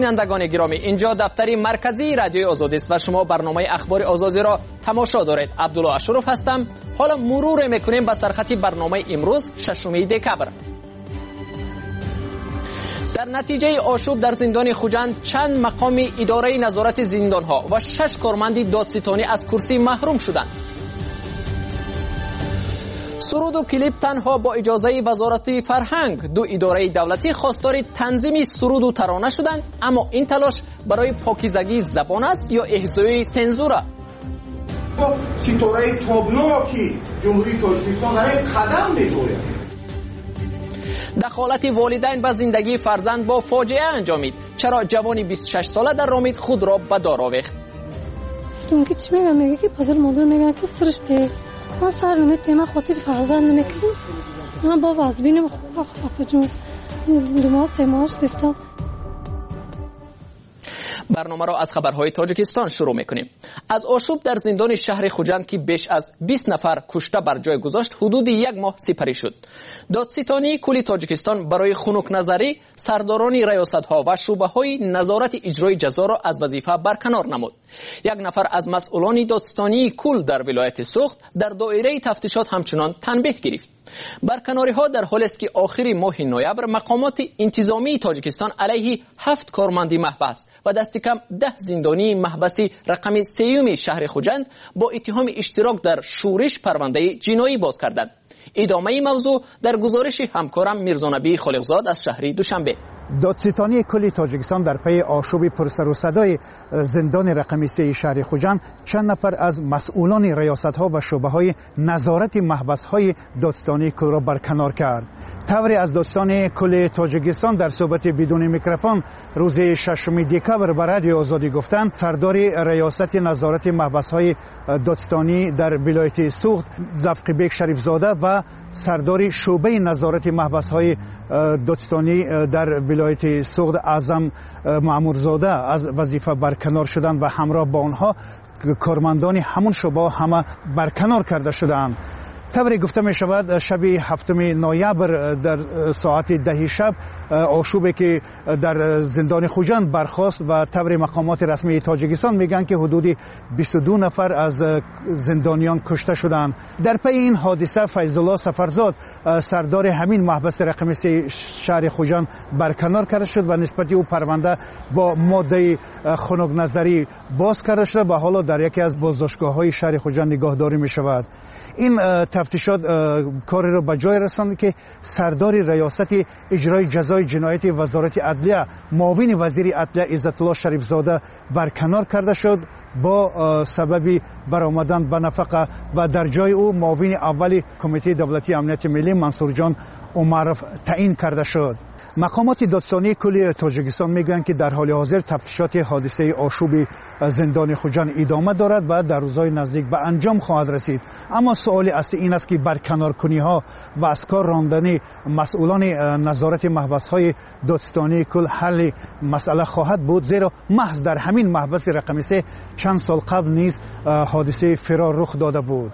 بینندگان گرامی، اینجا دفتر مرکزی رادیوی آزادی است و شما برنامه اخبار آزادی را تماشا دارید. عبدالله اشرف هستم. حالا مرور میکنیم به سرخط برنامه امروز 6 دکبر. در نتیجه آشوب در زندان خوجند چند مقام اداره نظارت زندانها و 6 کارمند دادستانی از کرسی محروم شدند. سرود و کلیپ تنها با اجازه وزارت فرهنگ. 2 اداره دولتی خواستار تنظیم سرود و ترانه شدند، اما این تلاش برای پاکیزگی زبان است یا احضای سنزور؟ ستاره تابناکی جمهوری تاجیکستان برای قدم می‌گوید. دخالت والدین به زندگی فرزند با فاجعه انجامید. چرا جوانی 26 ساله در رامید خود را به دار آویخت؟ که چی میگه که پدر مادر میگن که سرشته من سر نمیتونم خاطر فرزند نمیکنم. من با وزبینم خب جون 2 ماه 3 ماه دستم. برنامه را از خبرهای تاجیکستان شروع میکنیم. از آشوب در زندان شهر خوجند که بیش از 20 نفر کشته بر جای گذاشت حدود 1 ماه سپری شد. دادستانی کل تاجیکستان برای خنک نظری سرداران ریاست‌ها و شعبه‌های نظارت اجرای جزا را از وظیفه برکنار نمود. 1 نفر از مسئولان دادستانی کل در ولایت سوخت در دایره تفتیشات همچنان تنبیه گرفت. برکناری ها در حالی است که آخر ماه نوامبر مقامات انتظامی تاجیکستان علیه 7 کارمند محبس و دست کم 10 زندانی محبسی رقم 3 شهر خوجند با اتهام اشتراک در شورش پرونده جنایی باز کردند. ادامه موضوع در گزارش همکارم میرزانبی خالقزاد از شهر دوشنبه. دادستانی کل تاجیکستان در پی آشوب پرسر و صدای زندان رقم 3 شهر خوجند چند نفر از مسئولان ریاست‌ها و شعبه‌های نظارت محبس‌های دادستانی کل را برکنار کرد. طوری از دادستان کل تاجیکستان در صحبت بدون میکروفون روز 6 دکبر به رادیو آزادی گفتند سردار ریاست نظارت محبس‌های دادستانی در ولایت سوخت ظفر بیگ شریف زاده و سردار شعبه نظارت محبس‌های دادستانی در ولایت سوخت اعظم مامورزاده از وظیفه برکنار شدند و همراه با آنها کارمندان همون شعبه همه برکنار کرده شدند. طوری گفته می شود شب 7 نوامبر در ساعت 10 شب آشوبی که در زندان خوجند برخاست و طوری مقامات رسمی تاجیکستان میگن که حدود 22 نفر از زندانیان کشته شدند. در پی این حادثه فیض الله سفرزاد سردار همین محبس رقم 3 شهر خوجند برکنار کرده شد و نسبت او پرونده با ماده خنک نظری باز کرده شد و حالا در یکی از بازداشتگاه‌های شهر خوجند نگهداری می شود. این تفتیشات کاری را به جای رساند که سردار ریاست اجرای جزای جنایت وزارت عدلیه معاون وزیر عدلیه عزت الله شریف زاده برکنار کرده شد با سبب برآمدن به نفقه و در جای او معاون اول کمیته دولتی امنیت ملی منصور جان عمرف تعیین کرده شد. مقامات دادستانی کل تاجیکستان میگویند که در حال حاضر تفتیشات حادثه آشوب زندان خوجند ادامه دارد و در روزهای نزدیک به انجام خواهد رسید. اما سوال اصلی این است که برکنارکنی ها و از کار راندن مسئولان نظارت محبس های دادستانی کل حل مسئله خواهد بود، زیرا محض در همین محبس رقم 3 چند سال قبل نیز حادثه فرار رخ داده بود.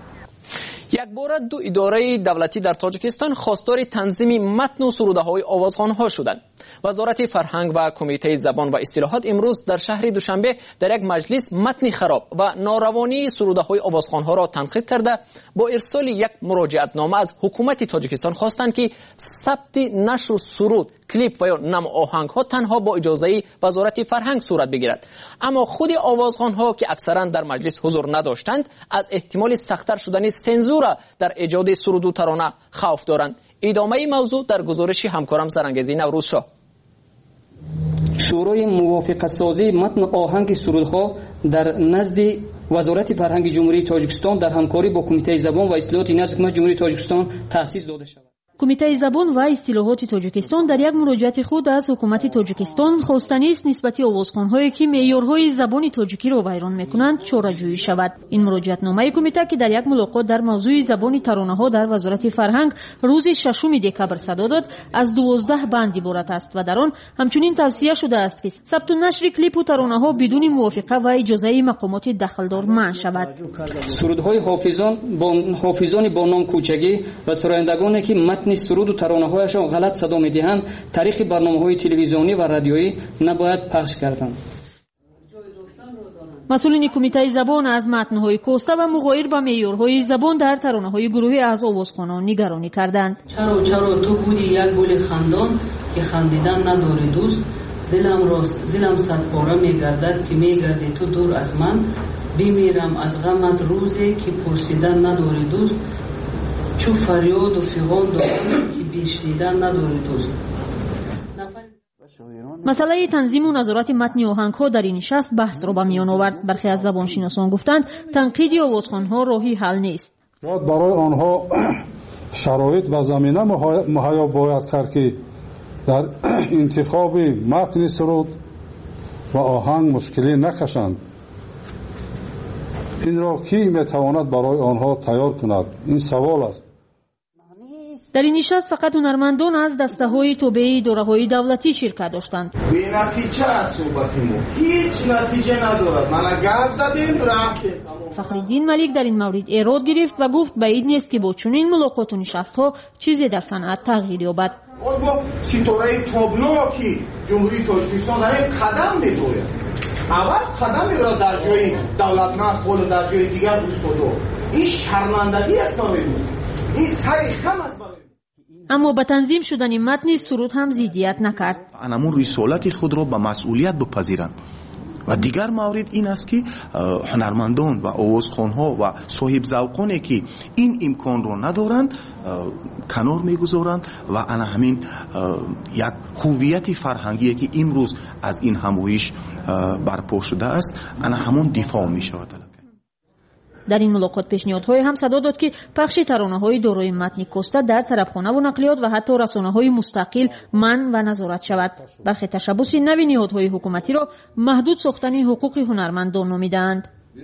یک بار 2 اداره دولتی در تاجیکستان خواستار تنظیم متن و سروده‌های آوازخوان‌ها شدند. وزارت فرهنگ و کمیته زبان و اصطلاحات امروز در شهر دوشنبه در یک مجلس متن خراب و ناروانی سروده‌های آوازخوان‌ها را تنقید کرده با ارسال یک مراجعتنامه از حکومت تاجیکستان خواستند که ثبت نشر سرود، کلیپ و یا نم آهنگ‌ها تنها با اجازه وزارت فرهنگ صورت بگیرد. اما خود آوازخوان‌ها که اکثرا در مجلس حضور نداشتند از احتمال سخت‌تر شدن سنزور در ایجاد سرود و ترانه خوف دارند. ادامه موضوع در گزارش همکارم سرانگیزی نوروزشاه. شورای موافقت سازی متن آهنگ سرودها در نزد وزارت فرهنگ جمهوری تاجیکستان در همکاری با کمیته زبان و اصلاحات نزد حکومت جمهوری تاجیکستان تأسیس داده شود. کمیته زبان و اصطلاحات تاجیکستان در یک مراجعت خود از حکومت تاجیکستان خواستنی است نسبت آوازخوان‌هایی که معیارهای زبان تاجیکی را ویران می‌کنند چاره‌جویی شود. این مراجعتنامه کمیته که در یک ملاقات در موضوع زبان ترانه‌ها در وزارت فرهنگ روز 6 دکبر صدا داد از 12 بند عبارت است و در آن همچنین توصیه شده است که ثبت و نشر کلیپ و ترانه‌ها بدون موافقه و اجازه مقامات دخلدار منع شود. سرودهای حافظان با نام کوچگی و سرایندگانی که متن матни суруду таронаҳояшон ғалат садо медиҳанд, тариқи барномаҳои телевизионӣ ва радиоӣ набояд пахш гарданд. масъулини кумитаи забон аз матнҳои коста ва муғоир ба меъёрҳои забон дар таронаҳои гурӯҳи аз овозхонон нигаронӣ карданд. чаро ту буди як гули хандон ки хандидан надори дӯст, дилам садпора мегардад ки мегарди ту дур аз ман, бимирам аз ғамат рӯзе ки пурсидан надори дӯст, чу фарёду фиғон дорам ки бишнидан надори дӯст. масъалаи танзиму назорати матни оҳангҳо дар ин нишаст баҳсро ба миён овард. бархе аз забоншиносон гуфтанд, танқиди овозхонҳо роҳи ҳал нест. бояд барои онҳо шароит ва замина муҳайё бояд кард ки дар интихоби матни суруд ва оҳанг мушкилӣ накашанд. инро кӣ метавонад барои онҳо тайёр кунад? ин савол аст. дар ин нишаст фақат ҳунармандон аз дастаҳои тобеи идораҳои давлатӣ ширкат доштанд. бенатиҷа аст суҳбати мо, ҳеҷ натиҷа надорад. мана гап задем рафтем. фахриддин малик дар ин маврид эрод гирифт ва гуфт баид нест ки бо чунин мулоқоту нишастҳо чизе дар санъат тағйир ёбад. бо ситораи тобно ки ҷумҳурии тоҷикистон дар ин қадам медояд, аввал қадам мебарад дар ҷои давлатманд ход дар ҷои дигар устодор. ин шармандагӣ аст барои мо, ин сари хам аст барои мо. аммо ба танзим шудани матни суруд ҳам зиддият накард. анамун рисолати худро ба масъулият бипазиранд. ва дигар маврид ин аст ки ҳунармандон ва овозхонҳо ва соҳибзавқоне ки ин имконро надоранд канор мегузоранд ва ана ҳамин як ҳуввияти фарҳангие ки имрӯз аз ин ҳамоиш барпо шудааст ана ҳамон дифоъ мешавад. дар ин мулоқот пешниҳодҳое ҳам садо дод ки пахши таронаҳои дорои матни коста дар тарабхонаву нақлиёт ва ҳатто расонаҳои мустақил манъ ва назорат шавад. бархе tashabbusi нави ниҳодҳои ҳукуматиро маҳдуд сохтани ҳуқуқи ҳунармандон номидаанд.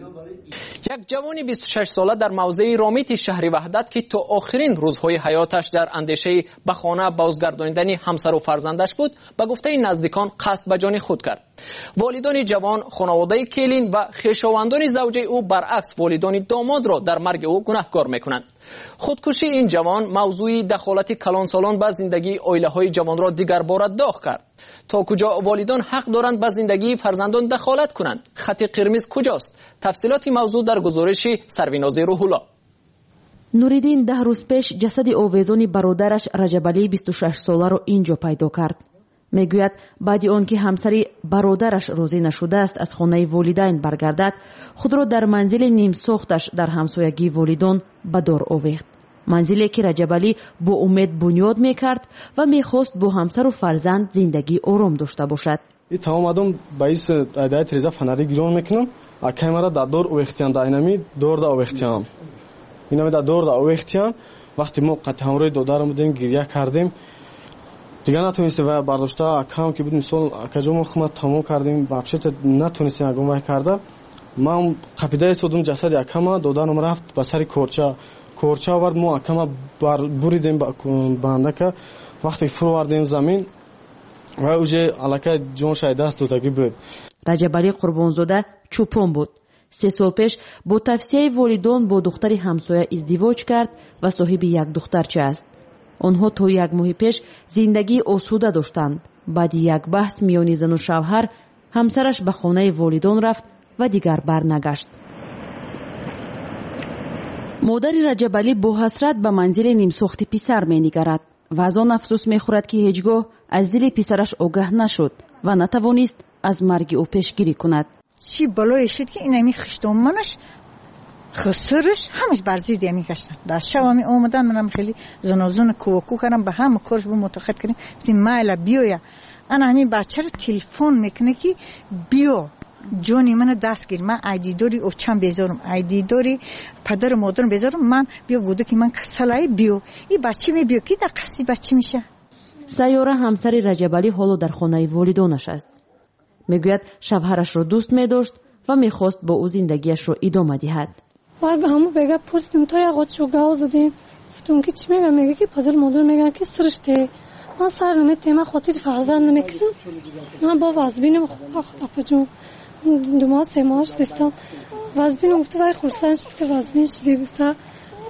як ҷавони 26 сола дар мавзеи ромити шаҳри ваҳдат ки то охирин рӯзҳои ҳаёташ дар андешаи ба хона бозгардонидани ҳамсару фарзандаш буд, ба гуфтаи наздикон қасд ба ҷони худ кард. волидони ҷавон, хонаводаи келин ва хешовандони завҷаи ӯ баръакс волидони домодро дар марги ӯ гунаҳкор мекунанд. худкушии ин ҷавон мавзӯи дахолати калонсолон ба зиндагии оилаҳои ҷавонро дигарбора доғ кард. то куҷо волидон ҳақ доранд ба зиндагии фарзандон дахолат кунанд? хати қирмиз куҷост? тафсилоти мавзӯъ дар гузориши Сарвинози Рӯҳулло. нуриддин 10 рӯз пеш ҷасади овезони бародараш Раҷабалӣ 26 соларо инҷо пайдо кард. мегӯяд баъди он ки ҳамсари бародараш розӣ нашудааст аз хонаи волидайн баргардад, худро дар манзили нимсохташ дар ҳамсоягии волидон ба дор овехт. манзиле ки Раҷабалӣ бо умед бунёд мекард ва мехост бо ҳамсару фарзанд зиндагӣ ором дошта бошад. тамом адам ба ис айдаи треза фанари гирон мекунам. акаймара дар дор овехтиям, дар инами дор да овехтиям. инами дар дор да овехтиям. вақти мо қати ҳамроҳи додарам будем, гирья кардем. дигар натонистем вай бардошта. акам ки буд мисол акаҷомо хумат тамом кардем, вообще-то натонистем ягон вай карда. ман қапида истодум ҷасади акама, додарам рафт ба сари корча авард. мо акама буридем бандака. вақте фурвардем замин ва уже аллакай ҷоншай даст додагӣ буд. Раҷабалӣ Қурбонзода чӯпон буд. 3 сол пеш бо тавсияи волидон бо духтари ҳамсоя издивоҷ кард ва соҳиби як духтарча аст. онҳо то 1 моҳи пеш зиндагии осуда доштанд. баъди як баҳс миёни зану шавҳар ҳамсараш ба хонаи волидон рафт ва дигар барнагашт. модари Раҷабалӣ бо ҳасрат ба манзили нимсохти писар менигарад ва аз он афсӯс мехӯрад ки ҳеҷ гоҳ аз дили писараш огаҳ нашуд ва натавонист аз марги ӯ пешгирӣ кунад. чӣ балое шуд ки инами хиштоманаш хусурш ҳамаш бар зидия мегаштанд. дар шавами омадан манам хеле занозуна куваку кардам, ба ҳама корш бо мутахид кардем. гуфтем майла биёя. ана ҳамин бачаро телефон мекуна ки биё ҷони мана даст гир. ман айдидори очам безорам, айдидори падару модарам безорам. ман биё буду ки ман касалай биё. и бачи мебиё ки да қасди бачи меша. сайёра ҳамсари Раҷабалӣ ҳоло дар хонаи волидонаш аст. мегӯяд шавҳарашро дӯст медошт ва мехост бо ӯ зиндагиашро идома диҳад. بعد به همون بگه پرسیدم تا یه قد شو گاو زدیم. گفتم که چی میگم؟ میگه که پدر مادر میگن که سرشته. من سر نمیتونم، من خاطر فرزند نمیکنم. من با وزبینم خوب جون 2 ماه 3 ماهش دستم. وزبینم گفته وای خورسان شد که وزبین شدی. گفته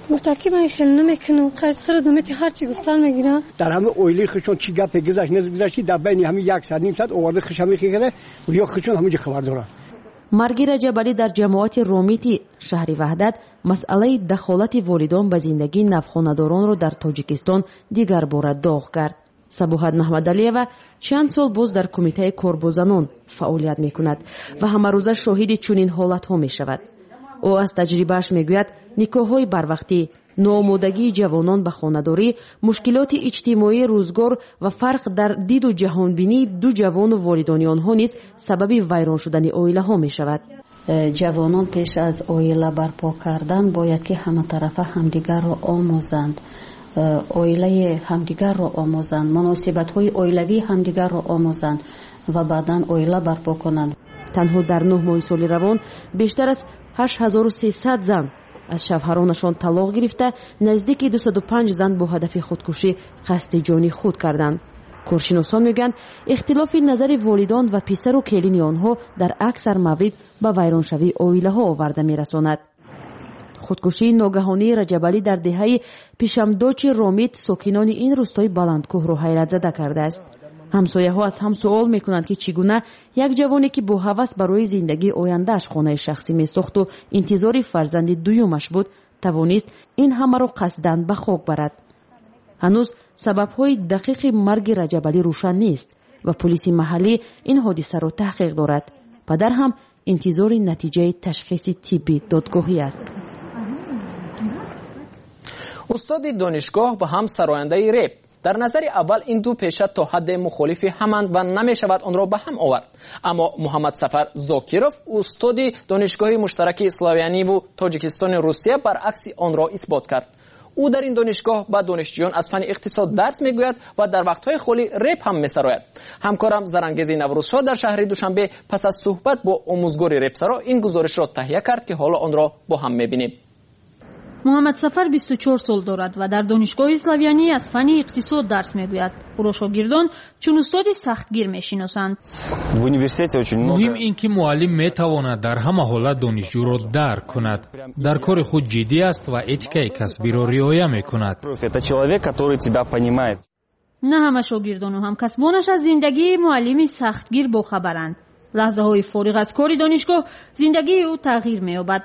گفت که من خیلی نمیکنم قصر دمتی هر چی گفتن میگیرن در همه اویلی خشون چی گپ گذشت نگذشتی در بین همین 1 ساعت نیم ساعت اوورده خشمی خیره و یا خشون همونجا خبر دارن. марги раҷабалӣ дар ҷамоати ромити шаҳри ваҳдат масъалаи дахолати волидон ба зиндагии навхонадоронро дар тоҷикистон дигар бора доғ кард. сабуҳат маҳмадалиева чанд сол боз дар кумитаи корбозанон фаъолият мекунад ва ҳамарӯза шоҳиди чунин ҳолатҳо мешавад. ӯ аз таҷрибааш мегӯяд никоҳҳои барвақтӣ, ноомодагии ҷавонон ба хонадорӣ, мушкилоти иҷтимоии рӯзгор ва фарқ дар диду ҷаҳонбинии ду ҷавону волидони онҳо низ сабаби вайрон шудани оилаҳо мешавад. ҷавонон пеш аз оила барпо кардан бояд ки ҳаматарафа ҳамдигарро омӯзанд, оилаи ҳамдигарро омӯзанд, муносибатҳои оилавии ҳамдигарро омӯзанд ва баъдан оила барпо конанд. танҳо дар 9 моҳи соли равон бештар аз 8300 зан аз шавҳаронашон талоқ гирифта, наздики 205 зан бо ҳадафи худкушӣ қасди ҷони худ карданд. коршиносон мегӯянд ихтилофи назари волидон ва писару келини онҳо дар аксар маврид ба вайроншавии оилаҳо оварда мерасонад. худкушии ногаҳонии раҷабалӣ дар деҳаи пишамдочи ромит сокинони ин рӯстои баландкӯҳро ҳайратзада кардааст. ҳамсояҳо аз ҳам суол мекунанд ки чӣ гуна як ҷавоне ки бо ҳавас барои зиндагии ояндааш хонаи шахсӣ месохту интизори фарзанди дуюмаш буд, тавонист ин ҳамаро қасдан ба хок барад. ҳанӯз сабабҳои дақиқи марги раҷабалӣ рӯшан нест ва полиси маҳаллӣ ин ҳодисаро таҳқиқ дорад. падар ҳам интизори натиҷаи ташхиси тибби додгоҳӣ аст. устоди донишгоҳ ва ҳам сарояндаи реп дар назари аввал ин ду пеша то ҳадде мухолифи ҳаманд ва намешавад онро ба ҳам овард. аммо муҳаммад сафар зокиров устоди донишгоҳи муштараки славяниву тоҷикистони русия баръакси онро исбот кард. ӯ дар ин донишгоҳ ба донишҷӯён аз фани иқтисод дарс мегӯяд ва дар вақтҳои холӣ реп ҳам месарояд. ҳамкорам Зарангези Наврӯзшоҳ дар шаҳри Душанбе пас аз суҳбат бо омӯзгори репсаро ин гузоришро таҳия кард ки ҳоло онро бо ҳам мебинем. муҳаммад сафар 24 сол дорад ва дар донишгоҳи славянӣ аз фани иқтисод дарс мегӯяд. ӯро шогирдон чун устоди сахтгир мешиносанд. муҳим ин ки муаллим метавонад дар ҳама ҳолат донишҷӯро дарк кунад, дар кори худ ҷиддӣ аст ва этикаи касбиро риоя мекунад. на ҳама шогирдону ҳамкасбонаш аз зиндагии муаллими сахтгир бохабаранд. лаҳзаҳои фориғ аз кори донишгоҳ зиндагии ӯ тағйир меёбад.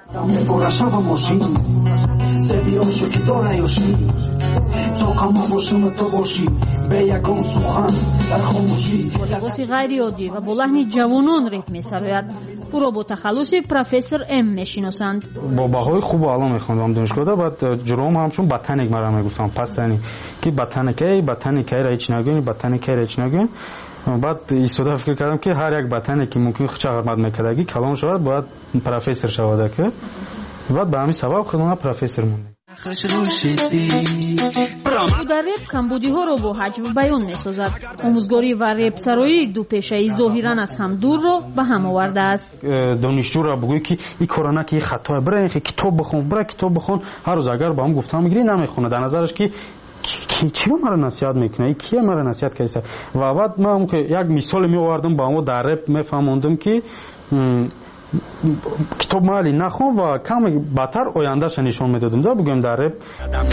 бо либоси ғайриоддӣ ва бо лаҳни ҷавонон реп месарояд. ӯро бо тахаллуси профессор М мешиносанд. бо баҳои хуб аъло мехондам донишгоҳда, баъд ҷуром ҳамчун батаник мара мегуфтам пастани ки батаникаи ра ҳеч нагӯен, батаникаи ҳеч нагӯен. баъд истода фикр кардам ки ҳар як батане ки мумкин хичағамат мекардаги калон шавад бояд профессор шавада ки баъд ба ҳамин сабаб худмона профессор монда. ӯ дар реп камбудиҳоро бо ҳаҷв баён месозад. омӯзгорӣ ва репсароии ду пешаи зоҳиран аз ҳам дурро ба ҳам овардааст. донишҷӯро бугӯӣ ки ин кора ки хатое бира китоб бихон, бира китоб бихон, ҳар рӯз агар ба ҳам гуфтам мегирӣ намехона. дар назараш ки чиро мара насиҳат мекуна, кие мара насиҳат кайса. ва баъд ман як мисоле меовардам ба мо дар реп мефаҳмондам ки китоб майли нахон ва каме баттар ояндаша нишон медодам. да бугӯем дар реп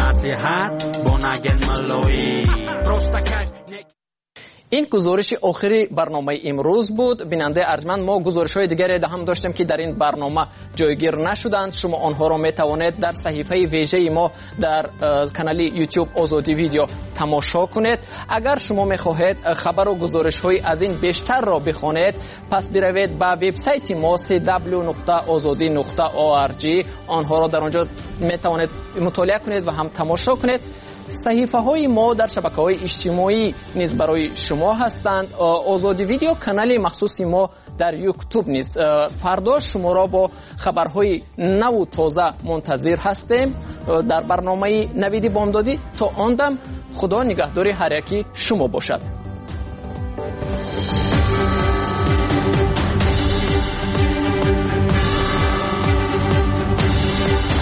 ин гузориши охири барномаи имрӯз буд. бинандаи арҷманд, мо гузоришҳои дигаре ҳам доштем ки дар ин барнома ҷойгир нашуданд. шумо онҳоро метавонед дар саҳифаи вежаи мо дар канали YouTube Озодӣ видео тамошо кунед. агар шумо мехоҳед хабару гузоришҳои аз ин бештарро бихонед, пас биравед ба вебсайти мо cw.ozodi.org. онҳоро дар онҷо метавонед мутолиа кунед ва ҳам тамошо кунед. саҳифаҳои мо дар шабакаҳои иҷтимоӣ низ барои шумо ҳастанд. озодӣ видео канали махсуси мо дар YouTube низ. фардо шуморо бо хабарҳои наву тоза мунтазир ҳастем дар барномаи навиди бомдодӣ. то он дам худо нигаҳдори ҳар яки шумо бошад.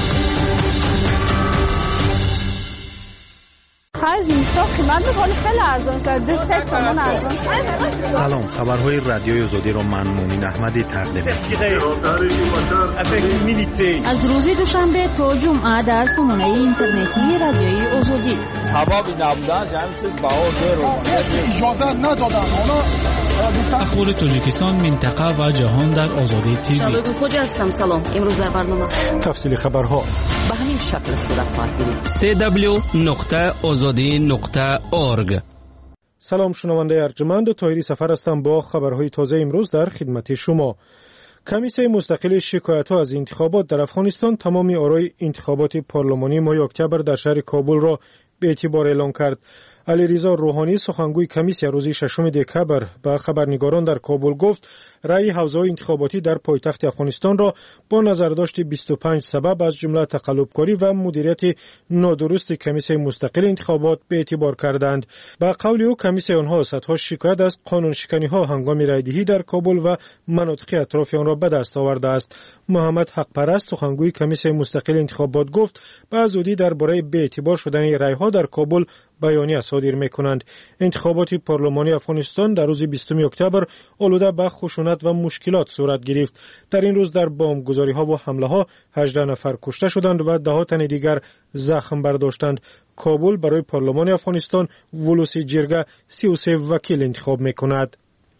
خیلی خیلی من ارزان شد. 3 تومان ارزان شد. سلام، خبرهای رادیوی آزادی رو من مومین احمدی تقدیم می‌کنم. از روز دوشنبه تا جمعه در سامانه اینترنتی رادیوی آزادی. سبب نبودن جمعیت باور اجازه ندادن. اخبار تاجیکستان، منطقه و جهان در آزادی تیوی. شادو خوجا هستم. سلام. امروز در برنامه تفصیل خبرها به همین شکل صورت خواهد گرفت. www.azadi.org. سلام شنونده ارجمند، طاهری سفر هستم با خبرهای تازه امروز در خدمت شما. کمیسیون مستقل شکایت‌ها از انتخابات در افغانستان تمامی آرای انتخابات پارلمانی ماه اکتبر در شهر کابل را به اعتبار اعلام کرد. علیرضا روحانی سخنگوی کمیسیون روز 6 دکبر به خبرنگاران در کابل گفت رأی حوزه‌های انتخاباتی در پایتخت افغانستان را با نظرداشت 25 سبب از جمله تقلبکاری و مدیریت نادرست کمیسیون مستقل انتخابات به اعتبار کردند. با قول او کمیسیون ها صدها شکایت از قانون شکنی ها هنگام رأیدهی در کابل و مناطق اطراف آن را به دست آورده است. محمد حق پرست سخنگوی کمیسیون مستقل انتخابات گفت به زودی درباره به اعتبار شدن رأی ها در کابل بیانیه صادر می‌کنند. انتخابات پارلمانی افغانستان در روز 20 اکتبر آلوده به خشونت و مشکلات صورت گرفت. در این روز در بمبگذاری‌ها و حمله‌ها 18 نفر کشته شدند و 10 تن دیگر زخم برداشتند. کابل برای پارلمان افغانستان ولوسی جرگه 33 وکیل انتخاب می‌کند.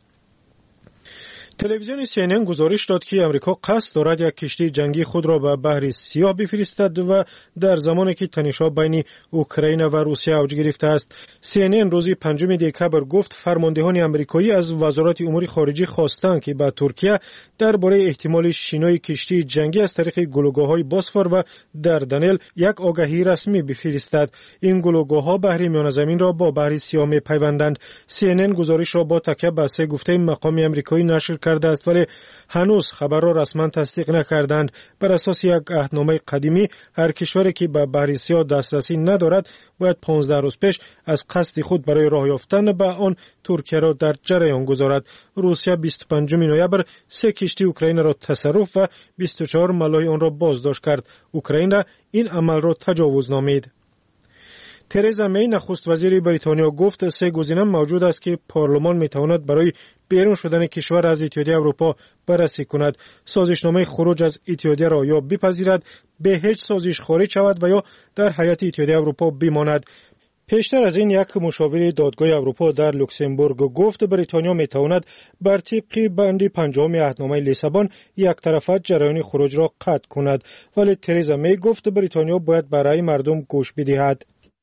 تلویزیون CNN گزارش داد که امریکا قصد دارد یک کشتی جنگی خود را به بحر سیاه بفرستد و در زمانی که تنش‌ها بین اوکراین و روسیه اوج گرفته است. CNN روز 5 دکبر گفت فرماندهان آمریکایی از وزارت امور خارجه خواستند که به ترکیه درباره احتمال شینای کشتی جنگی از طریق گلوگاه‌های بوسفور و دردنل یک آگهی رسمی بفرستد. این گلوگاه‌ها بحر میانه زمین را با بحر سیاه می‌پیوندند. CNN گزارش را با تکیه به سه گفته مقام آمریکایی نشر کرده است، ولی هنوز خبر را رسما تصدیق نکردند. بر اساس یک عهدنامه قدیمی هر کشوری که به بحر سیاه دسترسی ندارد باید 15 روز پیش از قصد خود برای راه یافتن به آن ترکیه را در جریان گذارد. روسیه 25 نوامبر 3 کشتی اوکراین را تصرف و 24 ملاح آن را بازداشت کرد. اوکراین را این عمل را تجاوز نامید. ترزا می نخست وزیر بریتانیا گفت 3 گزینه موجود است که پارلمان میتواند برای بیرون شدن کشور از اتحادیه اروپا بررسی کند. سازشنامه خروج از اتحادیه را یا بپذیرد، به هیچ سازش خارج شود و یا در هیئت اتحادیه اروپا بماند. پیشتر از این یک مشاور دادگاه اروپا در لوکسمبورگ گفت بریتانیا میتواند بر طبق بند 50 عهدنامه لیسابون یک طرفه جریان خروج را قطع کند، ولی ترزا می گفت بریتانیا باید برای مردم گوش بدهد.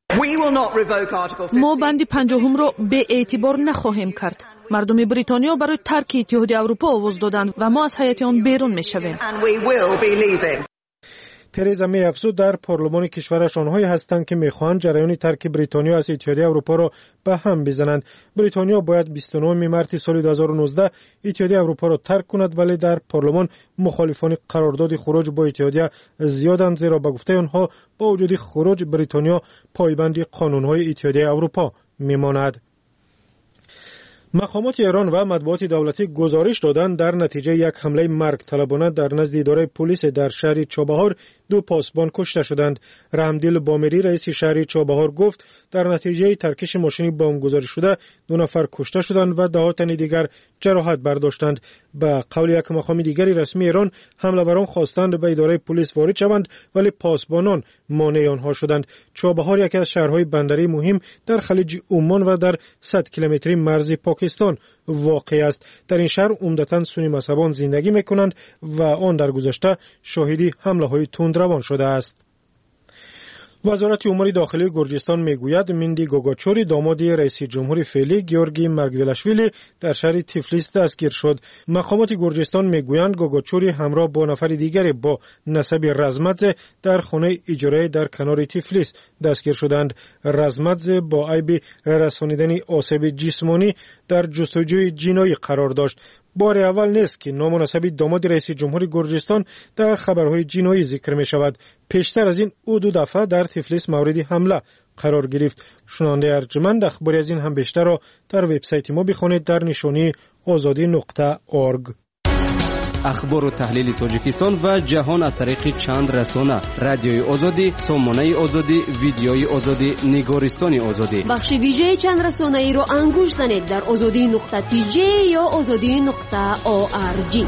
ما بند 50 را به اعتبار نخواهیم کرد. مردم بریتانیا برای ترک اتحادیه اروپا آواز دادند و ما از هیئت آن بیرون میشویم. ترزا می افزود در پارلمان کشورش آنهایی هستند که میخواهند جریان ترک بریتانیا از اتحادیه اروپا را به هم بزنند. بریتانیا باید 29 مارس سال 2019 اتحادیه اروپا را ترک کند، ولی در پارلمان مخالفان قرارداد خروج با اتحادیه زیادند، زیرا به گفته آنها با وجود خروج بریتانیا پایبند قانون‌های اتحادیه اروپا میماند. مقامات ایران و مطبوعات دولتی گزارش دادند در نتیجه یک حمله مرگ طلبانه در نزد اداره پلیس در شهر چابهار 2 پاسبان کشته شدند. رحمدل بامیری رئیس شهر چابهار گفت در نتیجه ترکش ماشین بمبگذاری شده 2 نفر کشته شدند و 10 تن دیگر جراحت برداشتند. به قول یک مقام دیگری رسمی ایران، حمله‌وران خواستند به اداره پلیس وارد شوند ولی پاسبانان مانع آنها شدند. چابهار یکی از شهرهای بندری مهم در خلیج عمان و در 100 کیلومتری مرز پاکستان واقع است. در این شهر عمدتاً سنی مذهبان زندگی می‌کنند و آن در گذشته شاهدی حمله‌های تندروان شده است. وزارت امور داخلی گرجستان میگوید مندی گوگاچوری داماد رئیس جمهور فعلی گیورگی مرگولاشویلی در شهر تیفلیس دستگیر شد. مقامات گرجستان میگویند گوگاچوری همراه با نفر دیگری با نسب رزمدزه در خانه اجاره در کنار تیفلیس دستگیر شدند. رزمدزه با عیب رسانیدن آسیب جسمانی در جستجوی جنایی قرار داشت. بار اول نیست که نامناسب داماد رئیس جمهور گرجستان در خبرهای جنایی ذکر می شود. پیشتر از این او 2 دفعه در تیفلیس مورد حمله قرار گرفت. شنونده ارجمند، اخباری از این هم بیشتر را در وبسایت ما بخوانید در نشانی azadi.org. اخبار و تحلیل تاجیکستان و جهان از طریق چند رسانه: رادیوی آزادی، سامانه آزادی، ویدیوی آزادی، نگارستان آزادی. بخش ویژه چند رسانه‌ای رو انگوش زنید در azadi.tj یا azadi.org.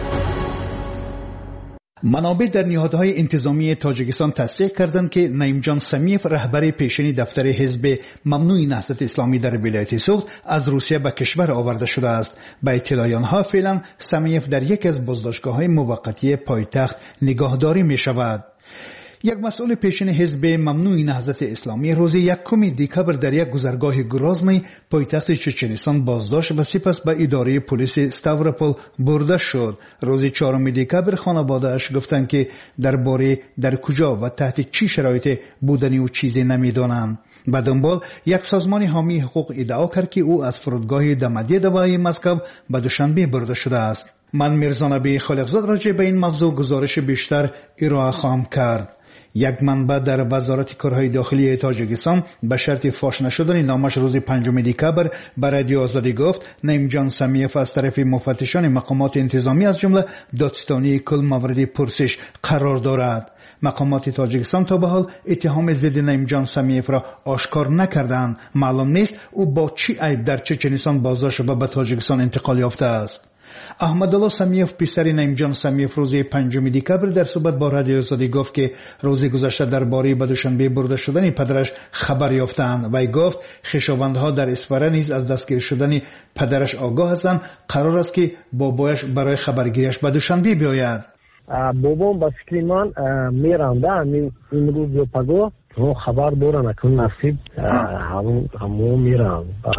منابع در نهادهای انتظامی تاجیکستان تصدیق کردند که نعیم جان سمیف رهبر پیشین دفتر حزب ممنوع نهضت اسلامی در ولایت سوخت از روسیه به کشور آورده شده است. به اطلاع آنها فعلا سمیف در یک از بازداشتگاه‌های موقتی پایتخت نگهداری می شود. یک مسئول پیشین حزب ممنوع نهضت اسلامی روز 1 دکبر در یک گذرگاه گرازنی پایتخت چچنستان بازداشت و سپس به اداره پلیس استاوروپول برده شد. روز 4 دکبر خانواده‌اش گفتند که درباره در کجا و تحت چه شرایطی بودنی و چیزی نمی‌دانند. به دنبال یک سازمان حامی حقوق ادعا کرد که او از فرودگاه دمدی دوای مسکو به دوشنبه برده شده است. من میرزا نبی خالقزاد راجع به این موضوع گزارش بیشتر ارائه خواهم کرد. یک منبع در وزارت کارهای داخلی تاجیکستان به شرط فاش نشدن نامش روز 5 دکبر به رادیو آزادی گفت نعیم جان سمیف از طرف مفتشان مقامات انتظامی از جمله دادستانی کل مورد پرسش قرار دارد. مقامات تاجیکستان تا به حال اتهام ضد نعیم جان سمیف را آشکار نکردند. معلوم نیست او با چه عیب در چچنستان بازداشت و به تاجیکستان انتقال یافته است. احمدالله سمیف پسر نعیم جان سمیف روز 5 دکبر در صحبت با رادیو آزادی گفت که روز گذشته درباره به دوشنبه برده شدن پدرش خبر یافتند. وی گفت خویشاوندها در اسفره نیز از دستگیر شدن پدرش آگاه هستند. قرار است که بابایش برای خبرگیریش به دوشنبه بیاید. بابام با فکر من میرانده این روز و پگاه خبر دارن اکنون نصیب همون میرم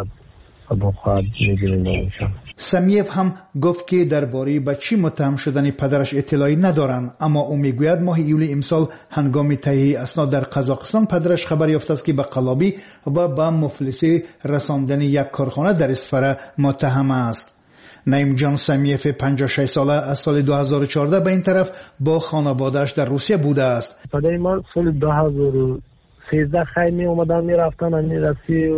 با خواهد میگیریم. سمیف هم گفت که درباره به چی متهم شدن پدرش اطلاعی ندارند، اما او میگوید ماه ایول امسال هنگام تهیه اسناد در قزاقستان پدرش خبر یافته است که به قلابی و به مفلسی رساندن یک کارخانه در اسفره متهم است. نعیم جان سمیف 56 ساله از سال 2014 به این طرف با خانواده‌اش در روسیه بوده است. پدر من سال 2013 خیلی می اومدن میرفتن امی رسی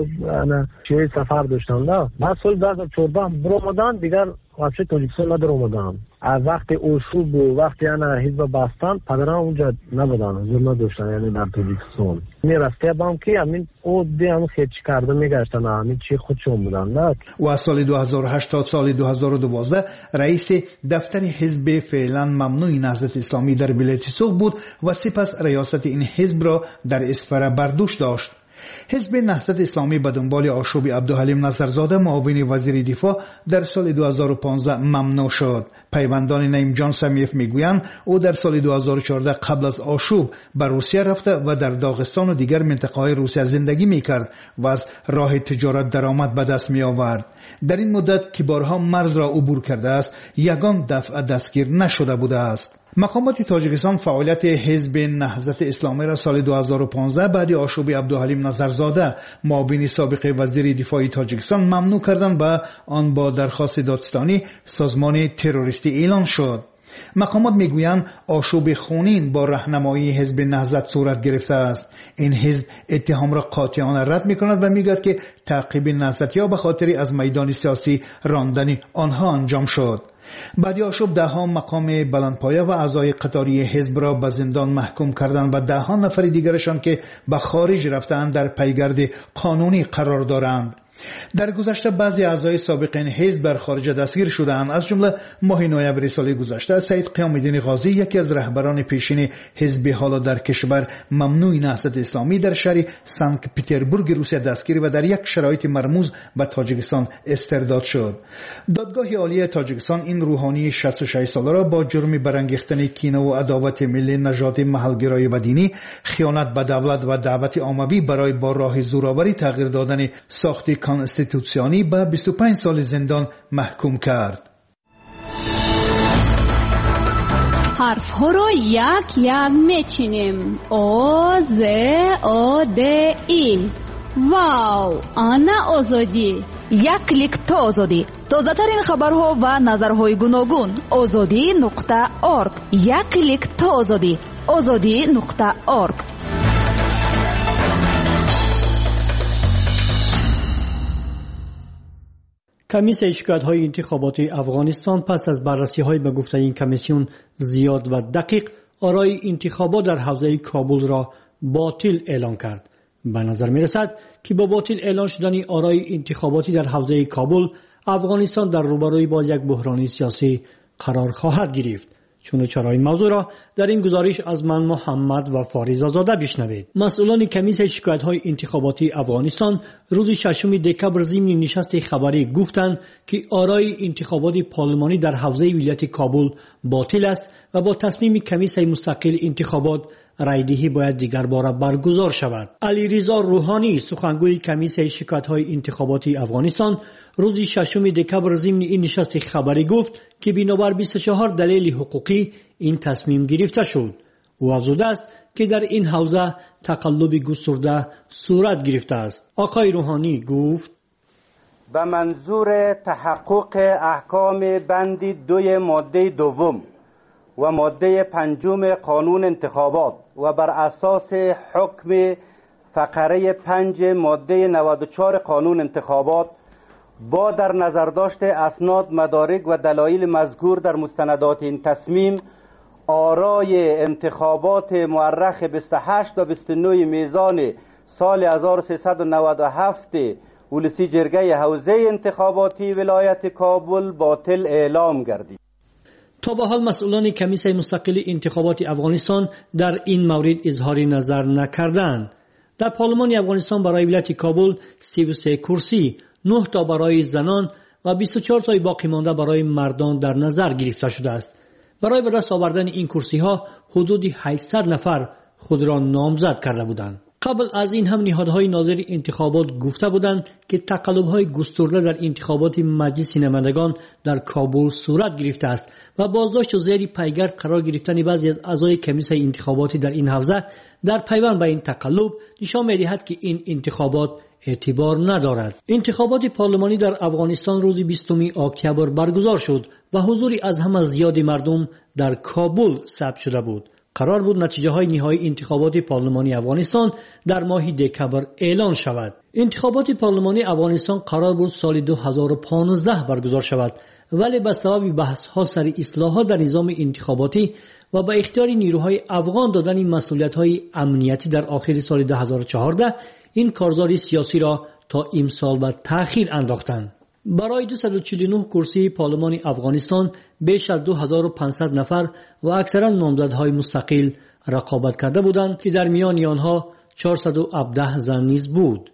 چیزی سفر داشتن ده. بعد سال 2014 برآمدن دیگر واپس تاجیکستان ندار اومدن. از وقتی اوشوب و وقتی انا حزب بستن پدرم اونجا نبودن، حضور نداشتن، یعنی در تاجیکستان میرسته بام که همین او دیگه خیلی کرده میگشتن، همین چی خودشون بودن. نه و از سال 2008 تا سال 2012 رئیس دفتر حزب فعلا ممنوع نهضت اسلامی در ولایت سوخت بود و سپس ریاست این حزب را در اسفره بر دوش داشت. حزب نهضت اسلامی به دنبال آشوب عبدالحلیم نظرزاده معاون وزیر دفاع در سال 2015 ممنوع شد. پیوندان نعیم جان سمیف میگویند او در سال 2014 قبل از آشوب به روسیه رفته و در داغستان و دیگر منطقه‌های روسیه زندگی میکرد و از راه تجارت درآمد به دست می آورد. در این مدت که بارها مرز را عبور کرده است، یگان دفعه دستگیر نشده بوده است. مقامات تاجیکستان فعالیت حزب نهضت اسلامی را سال 2015 بعد آشوب عبدالحلیم نظرزاده معاون سابق وزیر دفاع تاجیکستان ممنوع کردند و آن با درخواست دادستانی سازمان تروریستی اعلان شد. مقامات میگویند آشوب خونین با راهنمایی حزب نهضت صورت گرفته است. این حزب اتهام را قاطعانه رد میکند و میگوید که تعقیب نهضتی‌ها به خاطر از میدان سیاسی راندن آنها انجام شد. بعد آشوب ده‌ها مقام بلندپایه و اعضای قطاری حزب را به زندان محکوم کردند و ده‌ها نفر دیگرشان که به خارج رفتند در پیگرد قانونی قرار دارند. در گذشته بعضی اعضای سابق این حزب در خارج دستگیر شدند، از جمله ماه نوامبر سال گذشته سید قیام الدین غازی یکی از رهبران پیشین حزب حالا در کشور ممنوع نهضت اسلامی در شهر سنت پترزبورگ روسیه دستگیر و در یک شرایط مرموز به تاجیکستان استرداد شد. دادگاه عالی تاجیکستان این روحانی 66 ساله را با جرم برانگیختن کینه و عداوت ملی، نژادی، محلگرایی و دینی، خیانت به دولت و دعوت عاموی برای با راه زورآوری تغییر دادن ساخت کانستیتوسیونی به 25 سال زندان محکوم کرد. حرف ها رو یک یک میچینیم. او ز او د ای. واو، آنا آزادی. یک کلیک تا آزادی. تازه ترین خبرها و نظرهای گوناگون. azadi.org. یک کلیک تا آزادی. azadi.org. کمیسیون شکایت‌های انتخاباتی افغانستان پس از بررسی‌های به گفته این کمیسیون زیاد و دقیق آرای انتخابات در حوزه کابل را باطل اعلان کرد. به نظر می‌رسد که با باطل اعلان شدن آرای انتخاباتی در حوزه کابل افغانستان در روبروی با یک بحران سیاسی قرار خواهد گرفت. چون چرا این موضوع را در این گزارش از من محمد و فاریزه زاده بشنوید. مسئولان کمیسیون شکایت‌های انتخاباتی افغانستان روز 6 دکبر ضمن نشست خبری گفتند که آرای انتخابات پارلمانی در حوزه ولایت کابل باطل است و با تصمیم کمیسیون مستقل انتخابات رایدهی باید دیگر بار برگزار شود. علیرضا روحانی سخنگوی کمیسیون شکایت‌های انتخاباتی افغانستان روز 6 دکبر ضمن این نشست خبری گفت که بنابر 24 دلیل حقوقی این تصمیم گرفته شد. او افزوده است که در این حوزه تقلب گسترده صورت گرفته است. آقای روحانی گفت به منظور تحقق احکام بند 2 ماده 2 و ماده 5 قانون انتخابات و بر اساس حکم فقره 5 ماده 94 قانون انتخابات با در نظر داشت اسناد مدارک و دلایل مذکور در مستندات این تصمیم آرای انتخابات مورخ 28 و 29 میزان سال 1397 ولسی جرگه حوزه انتخاباتی ولایت کابل باطل اعلام گردید. تا به حال مسئولان کمیسیون مستقل انتخابات افغانستان در این مورد اظهار نظر نکردند. در پارلمان افغانستان برای ولایت کابل 33 کرسی، 9 تا برای زنان و 24 تا باقی مانده برای مردان در نظر گرفته شده است. برای به دست آوردن این کرسی ها حدود 800 نفر خود را نامزد کرده بودند. قبل از این هم نهادهای ناظر انتخابات گفته بودند که تقلب‌های گسترده در انتخابات مجلس نمایندگان در کابل صورت گرفته است و بازداشت و زیر پیگرد قرار گرفتن بعضی از اعضای کمیسیون انتخاباتی در این حوزه در پیوند به این تقلب نشان می‌دهد که این انتخابات اعتبار ندارد. انتخابات پارلمانی در افغانستان روز 20 اکتبر برگزار شد و حضوری از همه زیاد مردم در کابل ثبت شده بود. قرار بود نتیجه های نهایی انتخابات پارلمانی افغانستان در ماه دکبر اعلان شود. انتخابات پارلمانی افغانستان قرار بود سال 2015 برگزار شود، ولی به سبب بحث ها سر اصلاحات در نظام انتخاباتی و به اختیار نیروهای افغان دادن مسئولیت های امنیتی در آخر سال 2014 این کارزار سیاسی را تا امسال به تأخیر انداختند. برای 249 کرسی پارلمان افغانستان بیش از 2500 نفر و اکثرا نامزدهای مستقل رقابت کرده بودند که در میان آنها 417 زن نیز بود.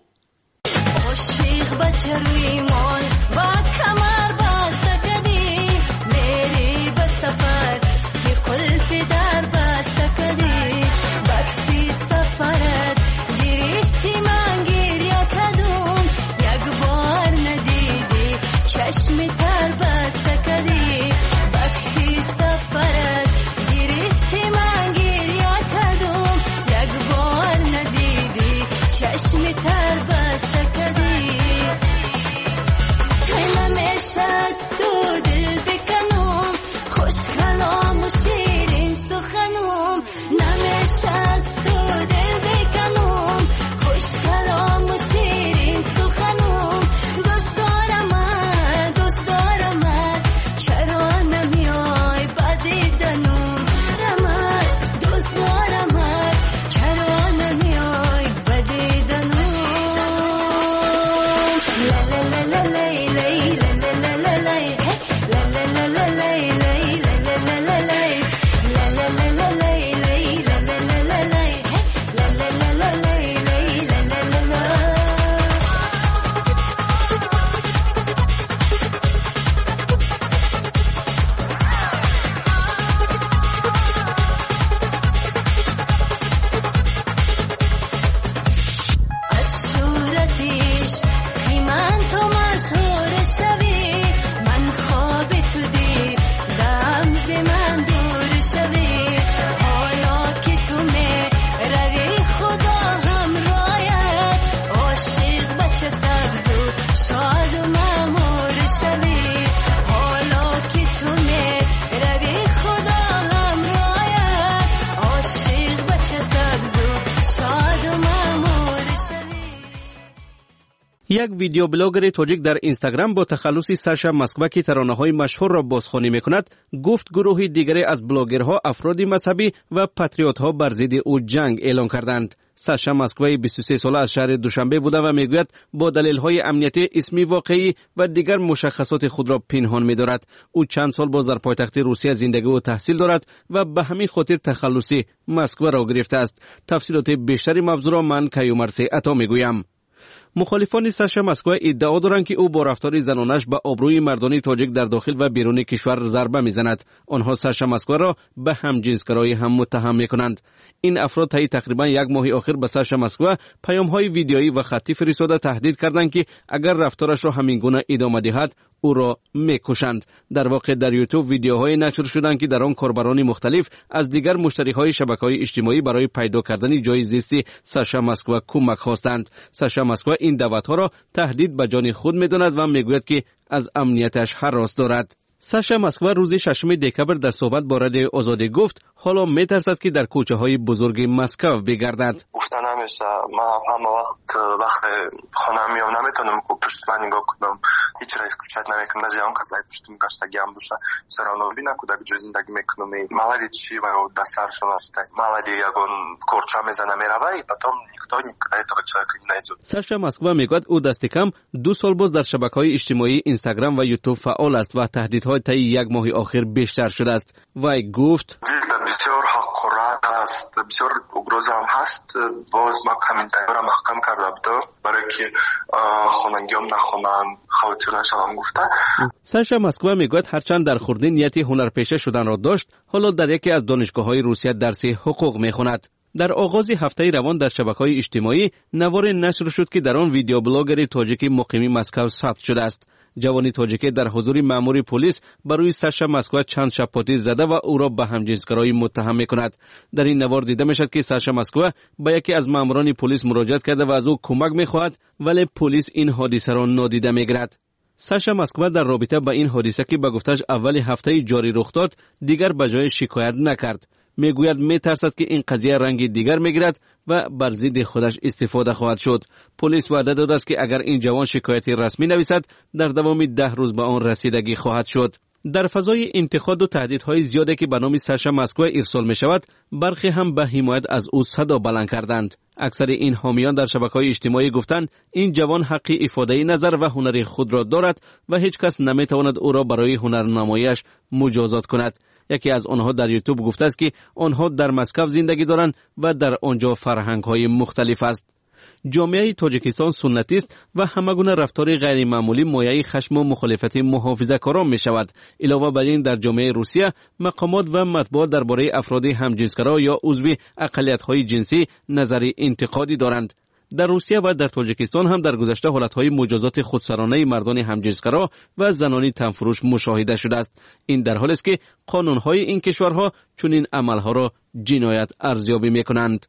یک ویدیو بلاگر تاجیک در اینستاگرام با تخلص ساشا مسکوا که ترانه‌های مشهور را بازخوانی می‌کند، گفت گروهی دیگری از بلاگرها افراد مذهبی و پاتریوت‌ها بر ضد او جنگ اعلام کردند. ساشا مسکوا 23 ساله از شهر دوشنبه بوده و میگوید با دلایل‌های امنیتی اسمی واقعی و دیگر مشخصات خود را پنهان می‌دارد. او چند سال باز در پایتخت روسیه زندگی و تحصیل دارد و به همین خاطر تخلصی مسکوا را گرفته است. تفصیلات بیشتری موضوع را من کیومرسی عطا میگویم. مخالفان ساشا مسکوا ادعا دارند که او با رفتار زنانش به آبروی مردان تاجیک در داخل و بیرون کشور ضربه میزند. آنها ساشا مسکوا را به همجنسگرایی هم متهم میکنند. این افراد طی تقریبا یک ماه آخر به ساشا مسکوا پیام‌های ویدیویی و خطی فرستاده تهدید کردند که اگر رفتارش را همین گونه ادامه دهد او را میکشند. در واقع در یوتیوب ویدیوهای نشر شدند که در آن کاربران مختلف از دیگر مشتریهای شبکه‌های اجتماعی برای پیدا کردن جای زیست ساشا مسکوا کمک خواستند. ساشا مسکوا این دعوت‌ها را تهدید به جان خود می‌داند و میگوید که از امنیتش هراس دارد. ساشا مسکوا روز 6 دکبر در صحبت با رادیوی آزادی گفت حالا میترسد که در کوچه‌های بزرگ مسکو بگردد. گفتن همیشه من همه وقت خانم میام نمیتونم پشت من نگاه کنم، هیچ را اسکلچت نمیکنم، نه جام کسای پشتم گشتگی هم باشه سرانو ببینه کودک جو زندگی میکنم. مالدی چی برای دسترشون است، مالدی یگون کورچا میزنه میروه потом никто этого человека не найдет. ساشا مسکوا میگوید او دست کم 2 سال باز در شبکه‌های اجتماعی اینستاگرام و یوتیوب فعال است و تهدیدهای طی یک ماه آخر بیشتر شده است. وی گفت بسیار حقارت است، بسیار اگروز هم هست. باز ما کامنت‌ها را محکم کرده بودم برای که خوانندگیام نخوانند خواتونش هم گفته. ساشا مسکوا میگوید هرچند در خردی نیت هنرپیشه شدن را داشت، حالا در یکی از دانشگاه‌های روسیه درس حقوق میخواند. در آغاز هفته روان در شبکه‌های اجتماعی نوار نشر شد که در آن ویدیو بلاگر تاجیکی مقیم مسکو ثبت شده است. جوانی تاجیکی در حضور مأمور پلیس برای ساشا مسکوا چند شپاتی زده و او را به همجنسگرایی متهم می‌کند. در این نوار دیده می‌شد که ساشا مسکوا به یکی از مأموران پلیس مراجعه کرده و از او کمک می‌خواهد، ولی پلیس این حادثه را نادیده می‌گیرد. ساشا مسکوا در رابطه با این حادثه که به گفتش اول هفته جاری رخ داد، دیگر به جای شکایت نکرد. میگوید میترسد که این قضیه رنگ دیگر میگیرد و بر ضد خودش استفاده خواهد شد. پلیس وعده داده است که اگر این جوان شکایتی رسمی نویسد در دوام 10 روز به آن رسیدگی خواهد شد. در فضای انتقاد و تهدیدهای زیادی که به نام ساشا مسکوا ارسال می شود، برخی هم به حمایت از او صدا بلند کردند. اکثر این حامیان در شبکه‌های اجتماعی گفتند این جوان حق افاده نظر و هنر خود را دارد و هیچ کس نمیتواند او را برای هنرنماییش مجازات کند. یکی از آنها در یوتیوب گفته است که آنها در مسکو زندگی دارند و در آنجا فرهنگ‌های مختلف است. جامعه تاجیکستان سنتی است و همگونه رفتار غیر معمولی مایه خشم و مخالفت محافظه‌کاران می شود. علاوه بر این در جامعه روسیه مقامات و مطبوعات درباره افراد همجنسگرا یا عضو اقلیت‌های جنسی نظر انتقادی دارند. در روسیه و در تاجیکستان هم در گذشته حالتهای مجازات خودسرانه مردان همجنسگرا و زنان تنفروش مشاهده شده است. این در حالی است که قانون‌های این کشورها چنین عملها را جنایت ارزیابی می‌کنند.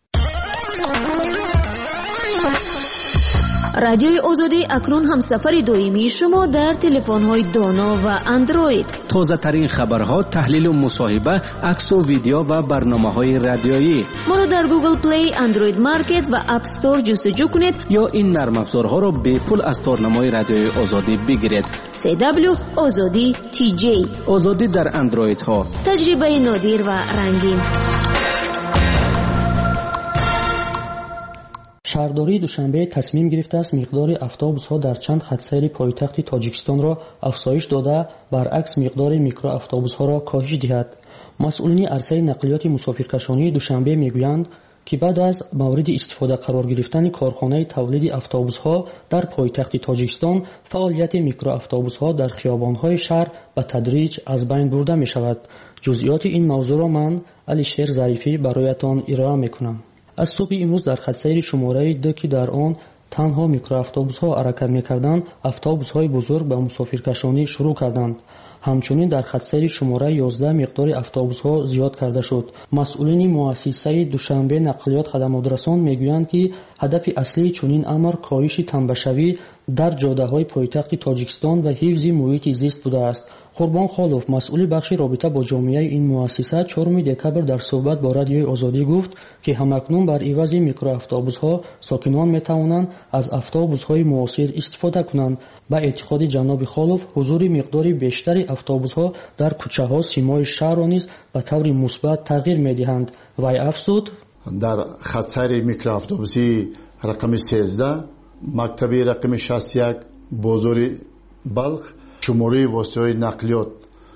رادیوی آزادی اکنون هم سفر دویمی شما در تلفن‌های دانا و اندروید. تازه ترین خبرها، تحلیل و مصاحبه، عکس و ویدیو و برنامه‌های رادیویی. ما رو در گوگل پلی، اندروید مارکت و اپ استور جستجو کنید یا این نرم افزارها را به پول از تارنمای رادیوی آزادی بگیرید. CW آزادی TJ. آزادی در اندروید ها. تجربه نادر و رنگین. شهرداری دوشنبه تصمیم گرفته است مقدار اتوبوس‌ها در چند خط سیر پایتخت تاجیکستان را افزایش داده، برعکس مقدار میکرو اتوبوس‌ها را کاهش دهد. مسئولین عرصه نقلیات مسافرکشانی دوشنبه میگویند که بعد از مورد استفاده قرار گرفتن کارخانه تولید اتوبوس‌ها در پایتخت تاجیکستان، فعالیت میکرو اتوبوس‌ها در خیابان‌های شهر به تدریج از بین برده می‌شود. جزئیات این موضوع را من علیشیر ظریفی برایتان ارائه می‌کنم. از صبح امروز در خط سیر شماره 2 که در آن تنها میکرو اتوبوس‌ها حرکت می‌کردند، اتوبوس‌های بزرگ به مسافرکشانی شروع کردند. همچنین در خط سیر شماره 11 مقدار اتوبوس‌ها زیاد کرده شد. مسئولین مؤسسه دوشنبه نقلیات خدمات رسان میگویند که هدف اصلی چنین امر کاهش تنبشوی در جاده‌های پایتخت تاجیکستان و حفظ محیط زیست بوده است. қурбон холов масъули бахши робита бо ҷомеаи ин муассиса 4 декабр дар суҳбат бо радиои озодӣ гуфт ки ҳамакнун бар ивази микроавтобусҳо сокинон метавонанд аз автобусҳои муосир истифода кунанд. ба эътиқоди ҷаноби холов ҳузури миқдори бештари автобусҳо дар кӯчаҳо симои шаҳрро низ ба таври мусбат тағйир медиҳанд. вай афзуд: дар хатсари микроавтобуси рақами 13 мактаби рақами 61 бозори балх шумораи воситаҳои нақлиёт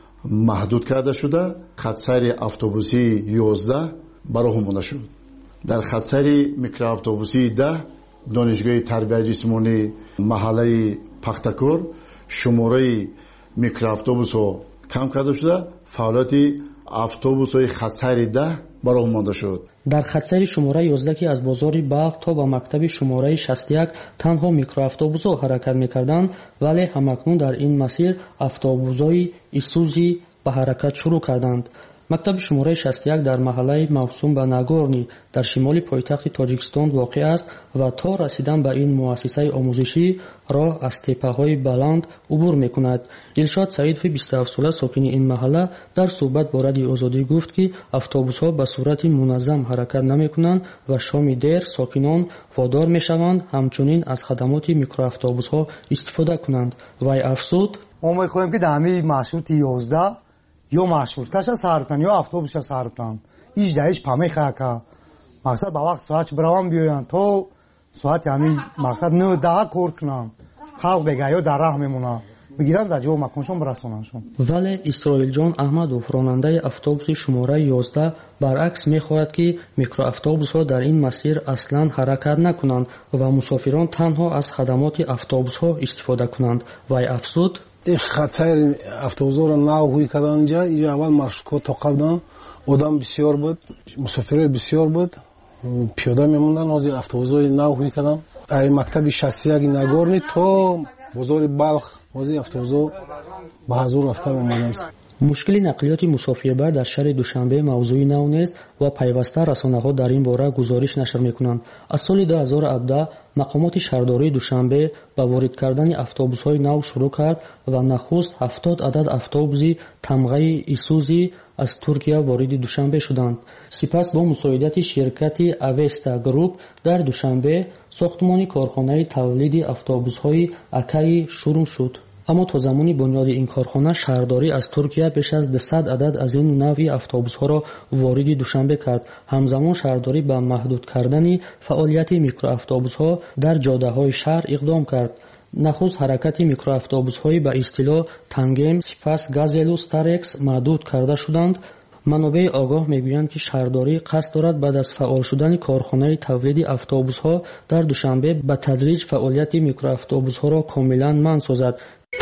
маҳдуд карда шуда хатсари автобуси 11 бароҳа монда шуд. дар хатсари микроавтобуси 10 донишгоҳи тарбияи ҷисмонӣ маҳаллаи пахтакор шумораи микроавтобусҳо кам карда шуда фаъолияти автобусҳои хатсари 10 бароҳа монда шуд. дар хатсари шумораи 11 ки аз бозори балх то ба мактаби шумораи 61 танҳо микроавтобусҳо ҳаракат мекарданд, вале ҳамакнун дар ин масир автобусҳои исузи ба ҳаракат шурӯъ карданд. мактаби шумораи 61 дар маҳаллаи мавсум ба Нагорни дар шимоли пойтахти Тоҷикистон воқеъ аст ва то расидан ба ин муассисаи омӯзишӣ роҳ аз теппаҳои баланд убур мекунад. Дилшод Саидови 27 сола сокини ин маҳалла дар суҳбат бо радиои озодӣ гуфт ки автобусҳо ба сурати муназзам ҳаракат намекунанд ва шоми дер сокинон водор мешаванд ҳамчунин аз хадамоти микроавтобусҳо истифода кунанд. вай афзуд: мо мехоҳем ки дар ҳамаи маршрути 11 ё маршруткаша саҳр кунанд ё автобуска саҳр кунанд. ҳеҷ дар ҳеҷ памехака мақсад ба вақт соат биравам биёянд то соати ҳамин мақсад 9-10 кор кунанд. халқ бегаҳё дар раҳ мемонанд, бигиранд дар ҷо маконшон бирасонандшон. вале Исроилҷон Аҳмадов, ронандаи автобуси шумораи 11 баръакс мехоҳад ки микроавтобусҳо дар ин масир аслан ҳаракат накунанд ва мусофирон танҳо аз хадамоти автобусҳо истифода кунанд. вай афзуд: хатсайри автобусҳоро навҳӯй кардан инҷа аввал маршрутҳо тоқа буданд, одам бисёр буд, мусофирои бисёр буд, пиёда мемонданд. ҳозир автобусҳои навҳӯй кардан аз мактаби 61 Нагорни то бозори Балх ҳозир автобусҳо ба ҳазур рафта омадаст. мушкили нақлиёти мусофирбар дар шаҳри Душанбе мавзӯи нав нест ва пайваста расонаҳо дар ин бора гузориш нашр мекунанд. аз соли 2017 мақомоти шаҳрдории Душанбе ба ворид кардани автобусҳои нав шурӯъ кард ва нахуст 70 адад автобуси тамғаи Исузи аз Туркия вориди Душанбе шуданд. сипас бо мусоидати ширкати Авеста Груп дар Душанбе сохтмони корхонаи тавлиди автобусҳои Акаи шурӯъ шуд. аммо то замони бунёди ин корхона шаҳрдорӣ аз Туркия беш аз 200 адад аз ин навъи автобусҳоро вориди Душанбе кард. ҳамзамон шаҳрдорӣ ба маҳдуд кардани фаъолияти микроавтобусҳо дар ҷодаҳои шаҳр иқдом кард. нахуст ҳаракати микроавтобусҳои ба истилоҳ Тангем, сипас Газелу, Старекс маҳдуд карда шуданд. манобеи огоҳ мегӯянд ки шаҳрдорӣ қасд дорад баъд аз фаъол шудани корхонаи тавлиди автобусҳо дар Душанбе ба тадриҷ фаъолияти микроавтобусҳоро комилан манъ созад.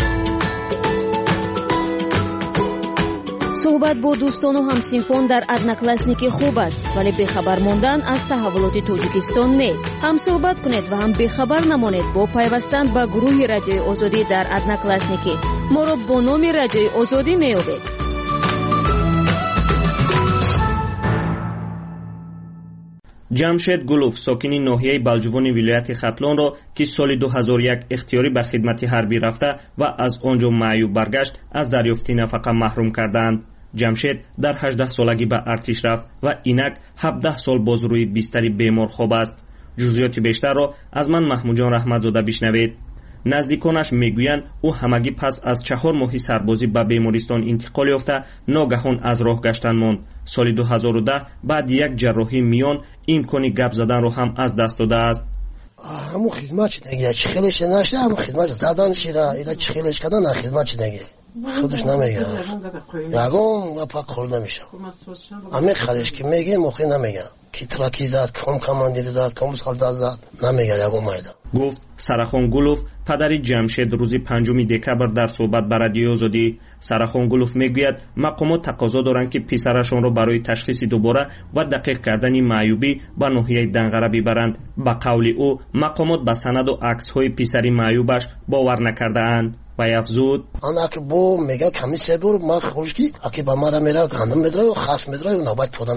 суҳбат бо дӯстону ҳамсинфон дар одноклассники хуб аст, вале бехабар мондан аз таҳаввулоти Тоҷикистон не. ҳам суҳбат кунед ва ҳам бехабар намонед бо пайвастан ба гурӯҳи радиои озодӣ дар одноклассники. моро бо номи радиои озодӣ меёбед. ҷамшед Гулов, сокини ноҳияи Балҷувони вилояти Хатлонро ки соли 2001 ихтиёрӣ ба хидмати ҳарбӣ рафта ва аз он ҷо маъюб баргашт, аз дарёфти нафақа маҳрум карданд. ҷамшед дар 18 солагӣ ба артиш рафт ва инак 17 сол боз рӯи бистари бемор хоб аст. ҷузъиёти бештарро аз ман Маҳмудҷон Раҳматзода бишнавед. наздиконаш мегӯянд ӯ ҳамагӣ пас аз 4 моҳи сарбозӣ ба бемористон интиқол ёфта ногаҳон аз роҳ гаштан монд. соли 2010 баъди як ҷарроҳии миён имкони гап заданро ҳам аз даст додааст. ҳамун хизмат чи дагия чи хелеш нашда ҳамун хизмат заданшира ила чи хелеш кадан на хизмат чи дагия худаш намега ягон гапа қол намеша ҳаме халеш ки меге мохи намега ки траки зад ком командир зад ком солдат зад намега ягон майда гуфт Сарахон Гулов, падари Ҷамшед рӯзи 5 декабр дар суҳбат ба радиои Озодӣ. Сарахон Гулов мегӯяд мақомот тақозо доранд ки писарашонро барои ташхиси дубора ва дақиқ кардани маъюбӣ ба ноҳияи Данғара бибаранд. ба қавли ӯ мақомот ба санаду аксҳои писари маъюбаш бовар накардаанд. вай афзуд: анаки бо мега комиссия дур ма хушки аки ба мара мера гандам медра хас медра навбат пода мера.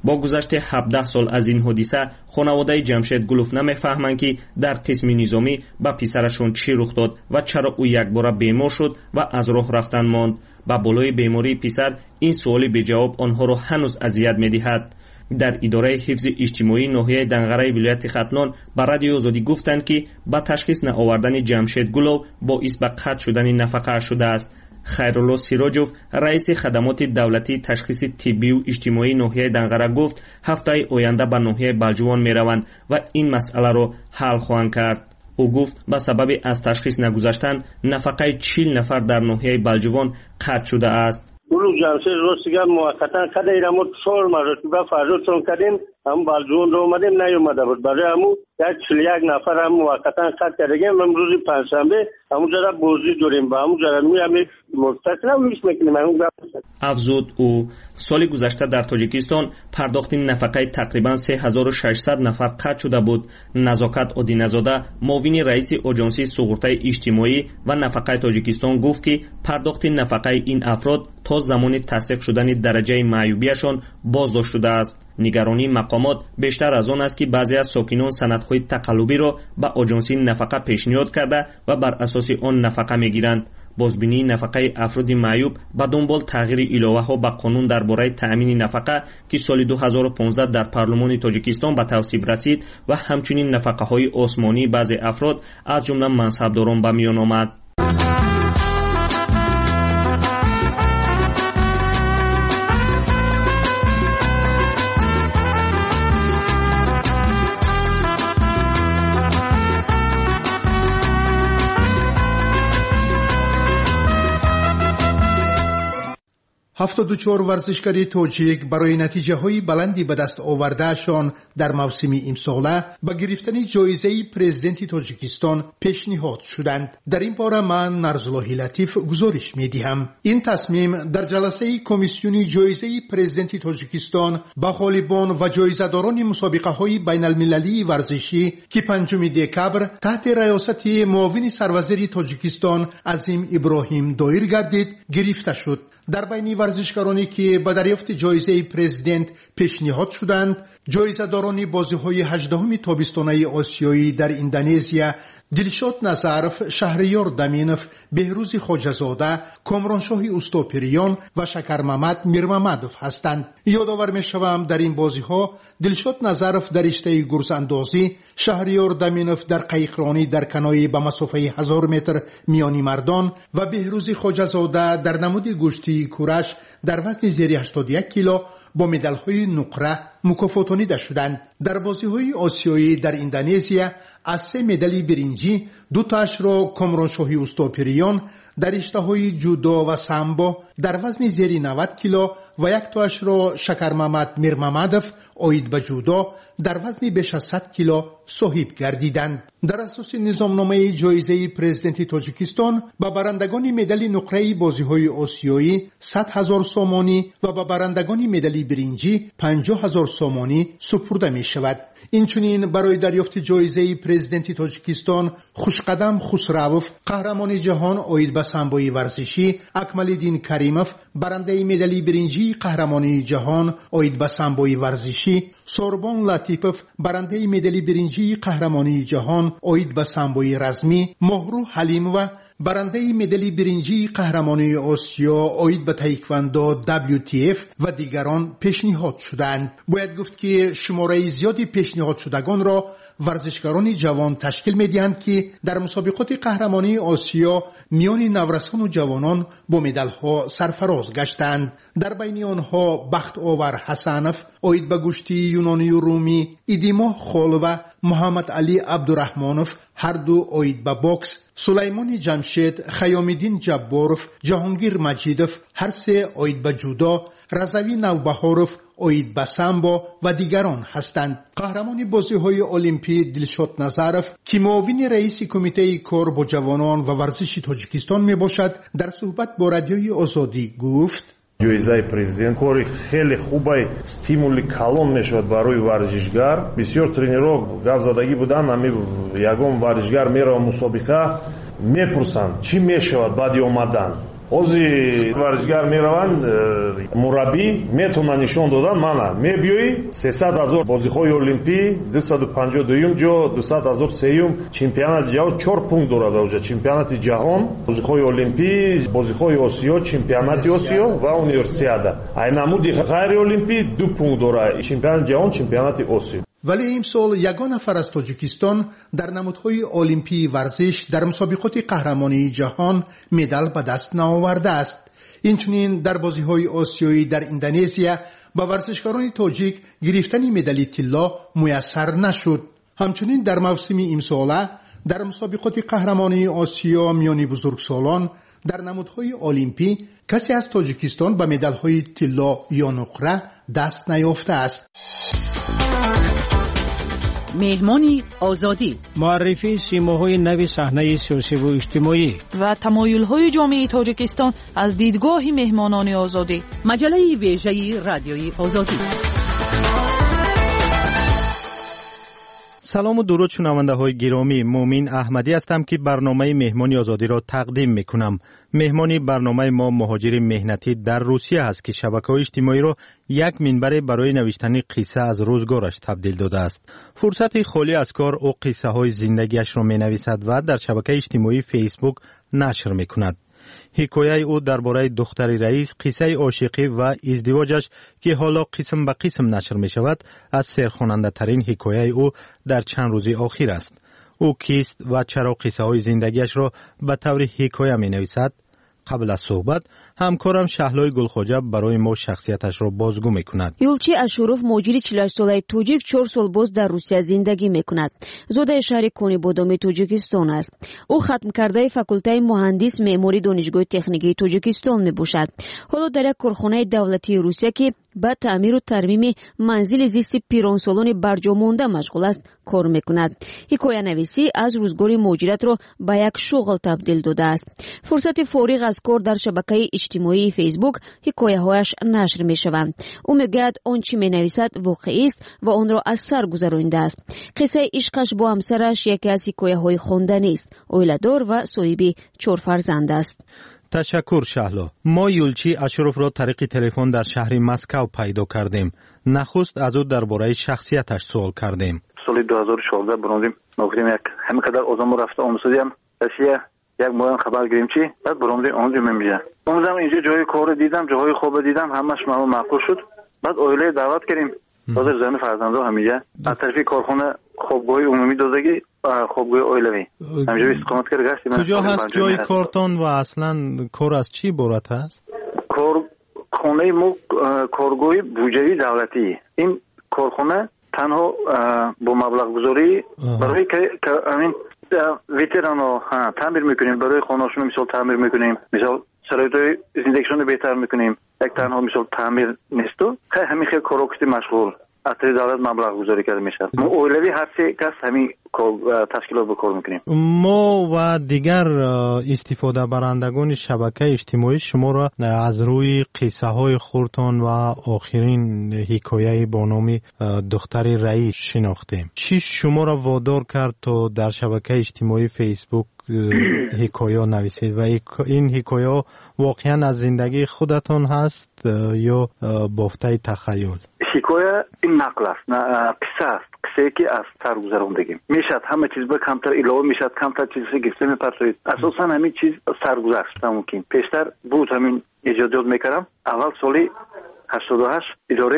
با گذشت 17 سال از این حادثه خانواده جمشید گلوف نمیفهمند که در قسم نظامی به پسرشون چی رخ داد و چرا او یک بار بیمار شد و از راه رفتن ماند. با بالای بیماری پسر این سوالی به جواب آنها را هنوز اذیت می‌دهد. در اداره حفظ اجتماعی ناحیه دنغره ولایت ختلان به رادیو آزادی گفتند که با تشخیص نآوردن جمشید گلوف باعث به قطع شدن نفقه شده است. خیرالله سیراجوف رئیس خدمات دولتی تشخیص طبی و اجتماعی ناحیه دنغره گفت هفته آینده به ناحیه بلجوان میروند و این مسئله را حل خواهند کرد. او گفت به سبب از تشخیص نگذاشتن نفقه 40 نفر در ناحیه بلجوان قطع شده است. اولو جمشید روزگار موقتا کده ایرامو 4 مرتبه فرزودتون کردیم هم بلجوان رو اومدیم نیومده بود برای همون 41 نفر هم موقتا قطع کردیم. امروز پنجشنبه همونجا را بازی داریم با همونجا را میامید مستقلا میش میکنیم همون افزود او سال گذشته در تاجیکستان پرداخت نفقه تقریبا 3600 نفر قطع شده بود. نزاکت آدینزاده معاون رئیس آژانس سقوط اجتماعی و نفقه تاجیکستان گفت که پرداخت نفقه این افراد تا زمان تصدیق شدن درجه معیوبیشان بازداشت شده است. نگرانی مقامات بیشتر از آن است که بعضی از ساکنان سندهای تقلبی را به آژانس نفقه پیشنهاد کرده و بر اساس آن نفقه میگیرند. بازبینی نفقه افراد معیوب به دنبال تغییر الوه ها به قانون درباره تأمین نفقه که سال 2015 در پارلمان تاجیکستان به تصویب رسید و همچنین نفقه های آسمانی بعضی افراد از جمله منصبداران به میان آمد. هفتاد و چهار ورزشکاری تاجیک برای نتیجه های بلندی به دست آوردهشان در موسم امساله به گرفتن جایزه پرزیدنت تاجیکستان پیشنهاد شدند. در این باره من نرزالله لطیف گزارش می دهم. این تصمیم در جلسه کمیسیون جایزه پرزیدنت تاجیکستان به غالبان و جایزه‌داران مسابقه های بین المللی ورزشی که 5 دکبر تحت ریاست معاون سروزیر تاجیکستان عظیم ابراهیم دایر گردید گرفته شد. در بین ورزشکارانی که به دریافت جایزه پرزیدنت پیشنهاد شدند، جایزه‌داران بازی‌های 18 تابستانه آسیایی در اندونزیا دلشاد نظرف، شهریار دمینف، بهروز خواجه‌زاده، کامرانشاه استوپریان و شکر محمد میرمحمدوف هستند. یادآور می‌شوم در این بازی‌ها دلشاد نظرف در رشته گرزاندازی، شهریار دمینف در قایقرانی در کنایه به مسافه 1000 متر میانی مردان و بهروز خواجه‌زاده در نمود گشتی کورش در وزن زیر 81 کیلو با مدال‌های نقره مکافاتانیده شدند. در بازی‌های آسیایی در اندونزیا از 3 مدال برنجی 2 تاش را کامرانشاهی استوپریان در رشته‌های جودو و سامبو در وزن زیر 90 کیلو و 1 تاش را شکر محمد میرمحمدوف آید به جودو در وزن بیش از 100 کیلو صاحب گردیدند. در اساس نظامنامه جایزه پرزیدنت تاجیکستان به برندگان مدال نقره بازی‌های آسیایی 100,000 سومانی و به برندگان مدال برنجی 50,000 سومانی سپرده می شود. اینچنین برای دریافت جایزه پرزیدنت تاجیکستان خوشقدم خسروف قهرمان جهان آید به سامبوی ورزشی، اکملالدین کریموف برنده مدال برنجی قهرمانی جهان آید به سامبوی ورزشی، سوربان لطیفوف برنده مدال برنجی قهرمانی جهان آید به سامبوی رزمی، مهرو حلیم و برنده مدال برنجی قهرمانی آسیا آید به تایکواندو WTF و دیگران پیشنهاد شدند. باید گفت که شماره زیادی پیشنهاد شدگان را ورزشکاران جوان تشکیل می‌دهند که در مسابقات قهرمانی آسیا میان نورسان و جوانان با مدال‌ها سرفراز گشتند. در بین آنها بخت آور حسنف آید به گشتی یونانی و رومی، ایدیما خول و محمد علی عبدالرحمانوف هر دو آید به بوکس، سلیمان جمشید، خیامالدین جباروف، جهانگیر مجیدوف هر 3 آید به جودو، رضوی نوبهاروف آید به سامبو و دیگران هستند. قهرمان بازی‌های المپی دلشاد نظرف که معاون رئیس کمیته کار با جوانان و ورزش تاجیکستان می باشد در صحبت با رادیوی آزادی گفت: جایزه پرزیدنت کاری خیلی خوبه، стимули کلان میشود برای ورزشگر. بسیار ترینرها گاوزدگی بودن، یگان ورزشگر میره مسابقه میپرسند چی میشود بعد اومدن. ҳозир варзишгар мераванд, мураббӣ метавонад нишон додан мана мебиёӣ 300,000 бозиҳои олимпӣ 252 ҷо 200,000 сеюм чемпионати ҷаҳон 4 пункт дорад. оҷа чемпионати ҷаҳон, бозиҳои олимпӣ, бозиҳои осиё, чемпионати осиё ва универсиада. айнамуди ғайри олимпӣ 2 пункт дорад, чемпионати ҷаҳон, чемпионати осиё. ولی امسال یگان نفر از تاجیکستان در نمودهای المپی ورزش در مسابقات قهرمانی جهان مدال به دست نآورده است. اینچنین در بازی‌های آسیایی در اندونزیا با ورزشکاران تاجیک گرفتن مدال طلا میسر نشد. همچنین در موسم امسال در مسابقات قهرمانی آسیا میان بزرگسالان در نمودهای المپی کسی از تاجیکستان به مدال‌های طلا یا نقره دست نیافته است. مهمانی آزادی، معرفی سیماهای نو صحنه سیاسی و اجتماعی و تمایل‌های جامعه تاجیکستان از دیدگاه مهمانان آزادی. مجله ویژه رادیوی آزادی. سلام و درود شنونده های گرامی، مومین احمدی هستم که برنامه مهمانی آزادی را تقدیم میکنم. مهمانی برنامه ما مهاجر مهنتی در روسیه است که شبکه‌های اجتماعی را یک منبر برای نوشتن قصه از روزگارش تبدیل داده است. فرصت خالی از کار او قصه های زندگیش را می نویسد و در شبکه اجتماعی فیسبوک نشر می کند. حکایه او درباره دختر رئیس، قصه عاشقی و ازدواجش که حالا قسم به قسم نشر می شود، از سرخواننده ترین حکایه او در چند روز اخیر است. او کیست و چرا قصه های زندگیش را به طور حکایه می نویسد؟ قبل از صحبت همکارم شهلای گلخواجه برای ما شخصیتش را بازگو میکند. یولچی اشوروف مجری 48 ساله توجیک 4 سال باز در روسیه زندگی میکند. زاده شهر کونی بادام تاجیکستان است. او ختم کرده فاکولته مهندس معماری دانشگاه تکنیکی تاجیکستان میباشد. حالا در یک کارخانه دولتی روسیه که با تعمیر و ترمیم منزل زیست پیرانسالان برجامانده مشغول است کار میکند. حکایه نویسی از روزگار مهاجرت را به یک شغل تبدیل داده است. فرصت فارغ از کار در شبکه اجتماعی فیسبوک حکایه هایش نشر می شوند. او میگوید آنچه می نویسد واقعی است و آن را از سر گذرانده است. قصه عشقش با همسرش یکی از حکایه های خواندنی است. اویله‌دار و صاحب 4 فرزند است. تشکر شهلا. ما یولچی اشروف را طریق تلفن در شهر مسکو پیدا کردیم. نخست از او درباره شخصیتش سوال کردیم. سال 2014 برونزیم نوکریم یک همینقدر آدم رفته آموزیدیم روسیه یک ماه خبر گرفتیم چی بعد برونزیم آموزیم میشه. آموزم اینجا جای کار دیدم، جاهای خوب دیدم، همش ما معقول شد. بعد اویله دعوت کردیم. حاضر زن فرزندو همیشه از طرف کارخانه خوابگاه عمومی دادگی خوابگاه اویلوی همینجا استقامت کرده گشتیم. کجا هست جای کارتون و اصلا کار از چی عبارت است؟ کارخانه ما کارگاه بودجه دولتی. این کارخانه تنها با مبلغ گذاری برای که همین ویترانو تعمیر میکنیم، برای خانه‌شون مثال تعمیر میکنیم، مثال شرایط زندگیشون بهتر میکنیم. یک تنها مثال تعمیر نیست و همین خیلی کاراکتی مشغول از طریق دولت مبلغ گذاری کرده میشه. ما اولوی هر سه کس همین تشکیلات به کار میکنیم. ما و دیگر استفاده برندگان شبکه اجتماعی شما را از روی قصه های خورتان و آخرین حکایه با نام دختر رئیس شناختیم. چی شما را وادار کرد تا در شبکه اجتماعی فیسبوک حکایه نویسید و این حکایه واقعا از زندگی خودتان هست یا بافته تخیل؟ حکایه این نقل است، قصه است، قصه که از سرگذراندگی میشد. همه چیز به کمتر علاوه میشد، کمتر چیزی گفته میپرسید. اساسا همین چیز سرگذشت ممکن. پیشتر بود همین ایجادات میکردم. اول سالی 88 اداره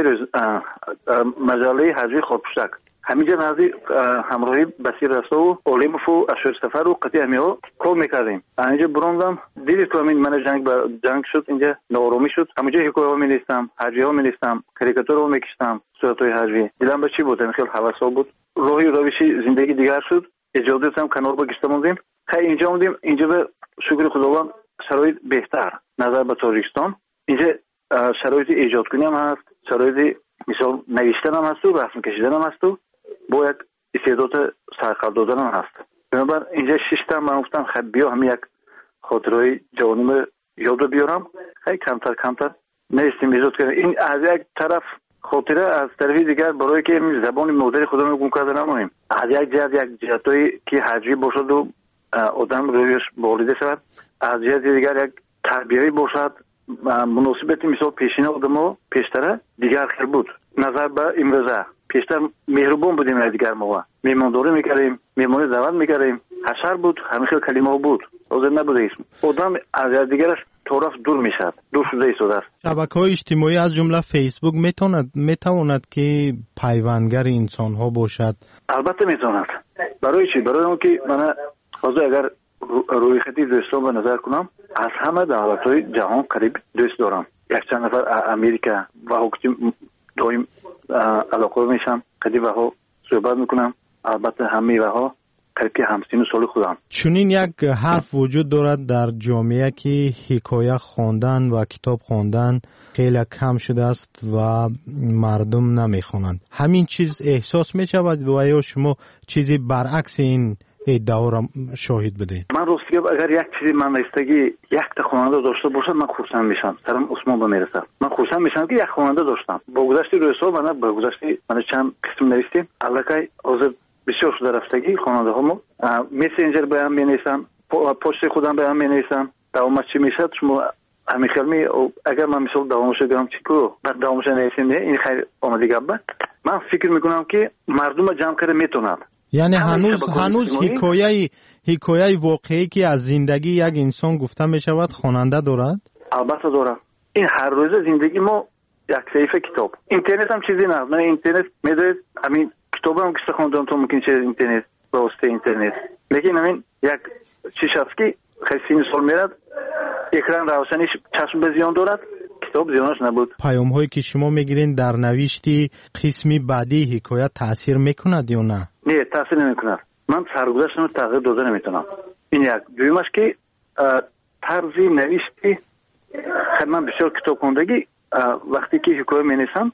مجله حجوی خودپوشک همینجا نزدیک همراهی بسیر رسا و اولیموف و اشور سفر و قطعی همیها کار میکردیم. اینجا بروندم دیدید که همین من جنگ شد، اینجا نارامی شد. همینجا حکایه ها می‌نویسم، حجوی ها می‌نویسم، کاریکاتور ها می‌کشتم، صورت‌های حجوی. دیدم به چی بود؟ خیلی هوسا بود. راهی روشی زندگی دیگر شد. اجازه هم کنار بگشته موندیم. خیلی اینجا موندیم. اینجا به شکر خداوند شرایط بهتر نظر به تاجیکستان. اینجا شرایط ایجاد کنی هم هست، شرایط مثال نوشتن هم هست و رسم کشیدن هم هست و با یک استعداد سرخط دادن هم هست. بنابر اینجا 6 تا من گفتم خیلی بیا هم یک خاطرهای جوانیم یاد رو بیارم. خیلی کمتر نیستیم ایجاد کردن. این از یک طرف خاطره، از طرفی دیگر برای که زبان مادری خودمون رو گم کرده نمونیم. از یک جهتایی که حجی باشد و آدم رویش بالیده شود، از جهت دیگر یک тарбияӣ бошад, муносибати мисол пешина одамо пештара дигар хел буд. назар ба имрӯза пештар меҳрубон будем аз дигар мо. меҳмондорӣ мекардем, меҳмонӣ даъват мекардем. ҳашар буд, ҳамин хел калимаҳо буд. ҳозир набудаист. одам аз дигараш طرف دور میشد، دور شده ایستاده است. شبکه‌های اجتماعی از جمله فیسبوک میتواند که پیوندگر انسان ها باشد؟ البته میتواند. برای چی؟ برای اون که من حاضر اگر روی خطی دوستان به نظر کنم، از همه دولت‌های جهان قریب دوست دارم. یک چند نفر امریکا و حکومت دائم علاقه میشم، قریب ها صحبت میکنم. البته همه ها قریب همسین سال خودم. چنین یک حرف وجود دارد در جامعه که حکایه خواندن و کتاب خواندن خیلی کم شده است و مردم نمیخوانند. همین چیز احساس میشود و یا شما چیزی برعکس این ادعا را شاهد بدهید؟ من راستی اگر یک چیزی من استگی یک تا خواننده داشته باشم من خرسند میشم. سرم عثمان به میرسه. من خرسند میشم که یک خواننده داشتم. با گذشت روزها با گذشت من چند قسم نوشتیم. الکی حاضر بسیار شده رفتگی خواننده ها مسنجر به هم مینویسن، پست خودم به هم مینویسن. دوامش چی میشد؟ شما همین خیلی اگر من مثال دوامش بگم چیکو بعد دوامش نویسیم این خیلی آمده گبه. من فکر میکنم که مردم جمع کرده میتونن. یعنی هنوز حکایه واقعی که از زندگی یک انسان گفته میشود خواننده دارد؟ البته دارد. این هر روز زندگی ما یک صفحه کتاب. اینترنت هم چیزی نه. من اینترنت میدونید همین کتاب هم که خوندم تو ممکن چه اینترنت با واسطه اینترنت. لیکن همین یک چیز است که خیلی سال میرد اکران روشنیش چشم به زیان دارد. کتاب زیانش نبود. پیام هایی که شما میگیرین در نوشتی قسمی بعدی حکایت تاثیر میکند یا نه؟ نه تاثیر نمیکند. من سرگذشتم رو تغییر داده نمیتونم. این یک دویمش که طرزی نوشتی خیلی من بسیار کتاب خوندگی وقتی که حکایت مینویسم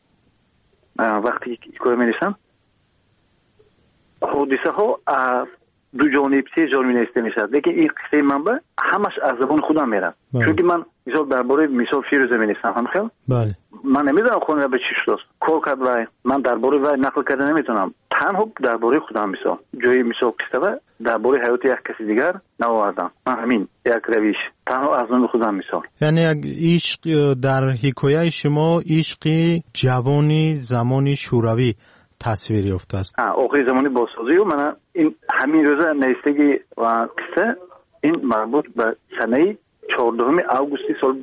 حادثه ها دو جانب سه جانب نوشته میشد. لیکن این قصه منبع همش از زبان خودم میره. چون که من مثال درباره مثال فیروزه مینویسم هم خیلی. بله. من نمیدونم خونه به چی شد. کار کرد وای من درباره وای نقل کرده نمیتونم. تنها درباره خودم مثال جایی مثال قصه و درباره حیات یک کسی دیگر نوردم. من همین یک رویش تنها از نام خودم مثال. یعنی عشق در حکایه شما عشق جوانی زمانی شوروی تصویر یافته است. آخری زمانی بازسازی و من این همین روز نوشتگی و قصه این مربوط به سنه 14 آگوست سال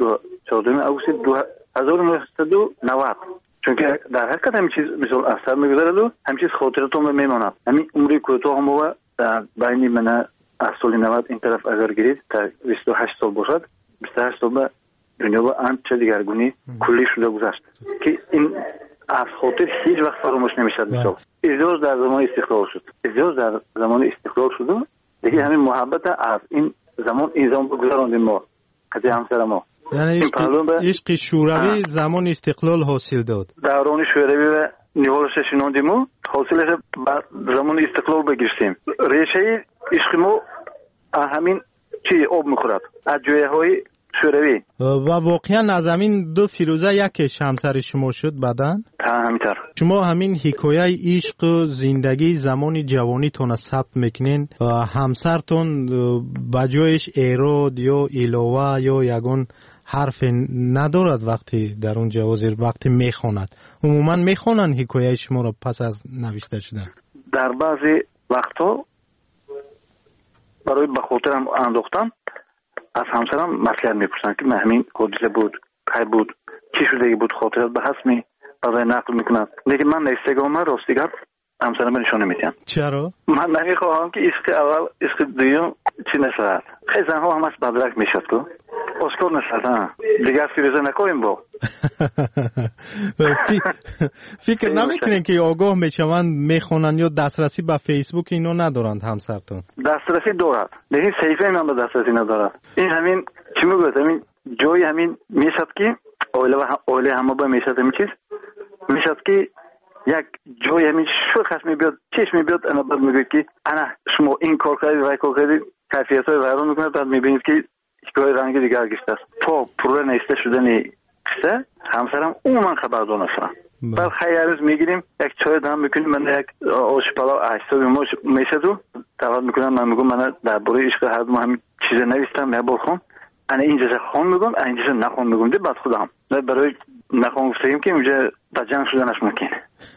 1990. چون که در حقیقت همین چیز مثل اثر میگذارد و همین چیز خاطراتم میماند. همین عمری کوتاه هم و بین من از سال 90 این طرف اگر گرید تا 28 سال باشد 28 سال به دنیا با آنچه دیگرگونی کلی شده گذشت که این از خاطر هیچ وقت فراموش نمیشد. مثال ازدواج در زمان استقلال شد. دیگه همین محبت از این زمان گذراندیم ما قضیه همسر ما. یعنی عشق شوروی زمان استقلال حاصل داد. دوران شوروی و نیولش شناندیم و حاصلش زمان استقلال بگیریم. ریشه عشق ما همین چی آب میخورد از جویه های شوروی. و واقعا از همین دو فیروزه یک همسر شما شد بعدن؟ همینطور. شما همین حکایه عشق زندگی زمان جوانی تون ثبت میکنین و همسرتون بجایش ایراد یا علاوه یا یگان حرف ندارد وقتی در اون جوازیر وقتی میخواند عموما میخوانن حکایه شما رو پس از نوشته شدن؟ در بعضی وقتا برای بخاطرم انداختم از همسرم مسئله میپرسن که همین حادثه بود کی بود چی شده بود خاطرات به حسمی برای نقل میکنن. لیکن من اینستاگرام راستیگر همسرم نشون نمیدم. چرا؟ من نمیخواهم که عشق اول عشق دوم چی نشود. خیلی زنها همش بدرک میشد که اسکار نشد دیگر فیروزه نکنیم با فکر نمیکنین که آگاه میشوند میخونن یا دسترسی به فیسبوک اینو ندارند همسرتون؟ دسترسی دارد لیکن صحیفه من به دسترسی ندارد. این همین چی میگوید همین جای همین میشد که اوله همه با میشد همین چیز میشد که یک جای همین شوخش میبیاد چشم میبیاد انا بعد میگوید که انا شما این کار کردید و کار کردید کیفیت های ویران میکنید بعد میبینید که حکایه رنگ دیگر گشته است. تا پروژه نوشته شدن قصه همسرم من خبردار نشدم. بعد خیلی روز میگیریم یک چای دم میکنیم من یک آش پلاو اجسادی میشه تو دعوت میکنم من میگم من درباره عشق هر دو همین چیز نوشتم یا بخون انا اینجا خون میگم اینجا نخون میگم. بعد خودم برای نخون گفتیم که اونجا با جنگ شدنش ممکنه.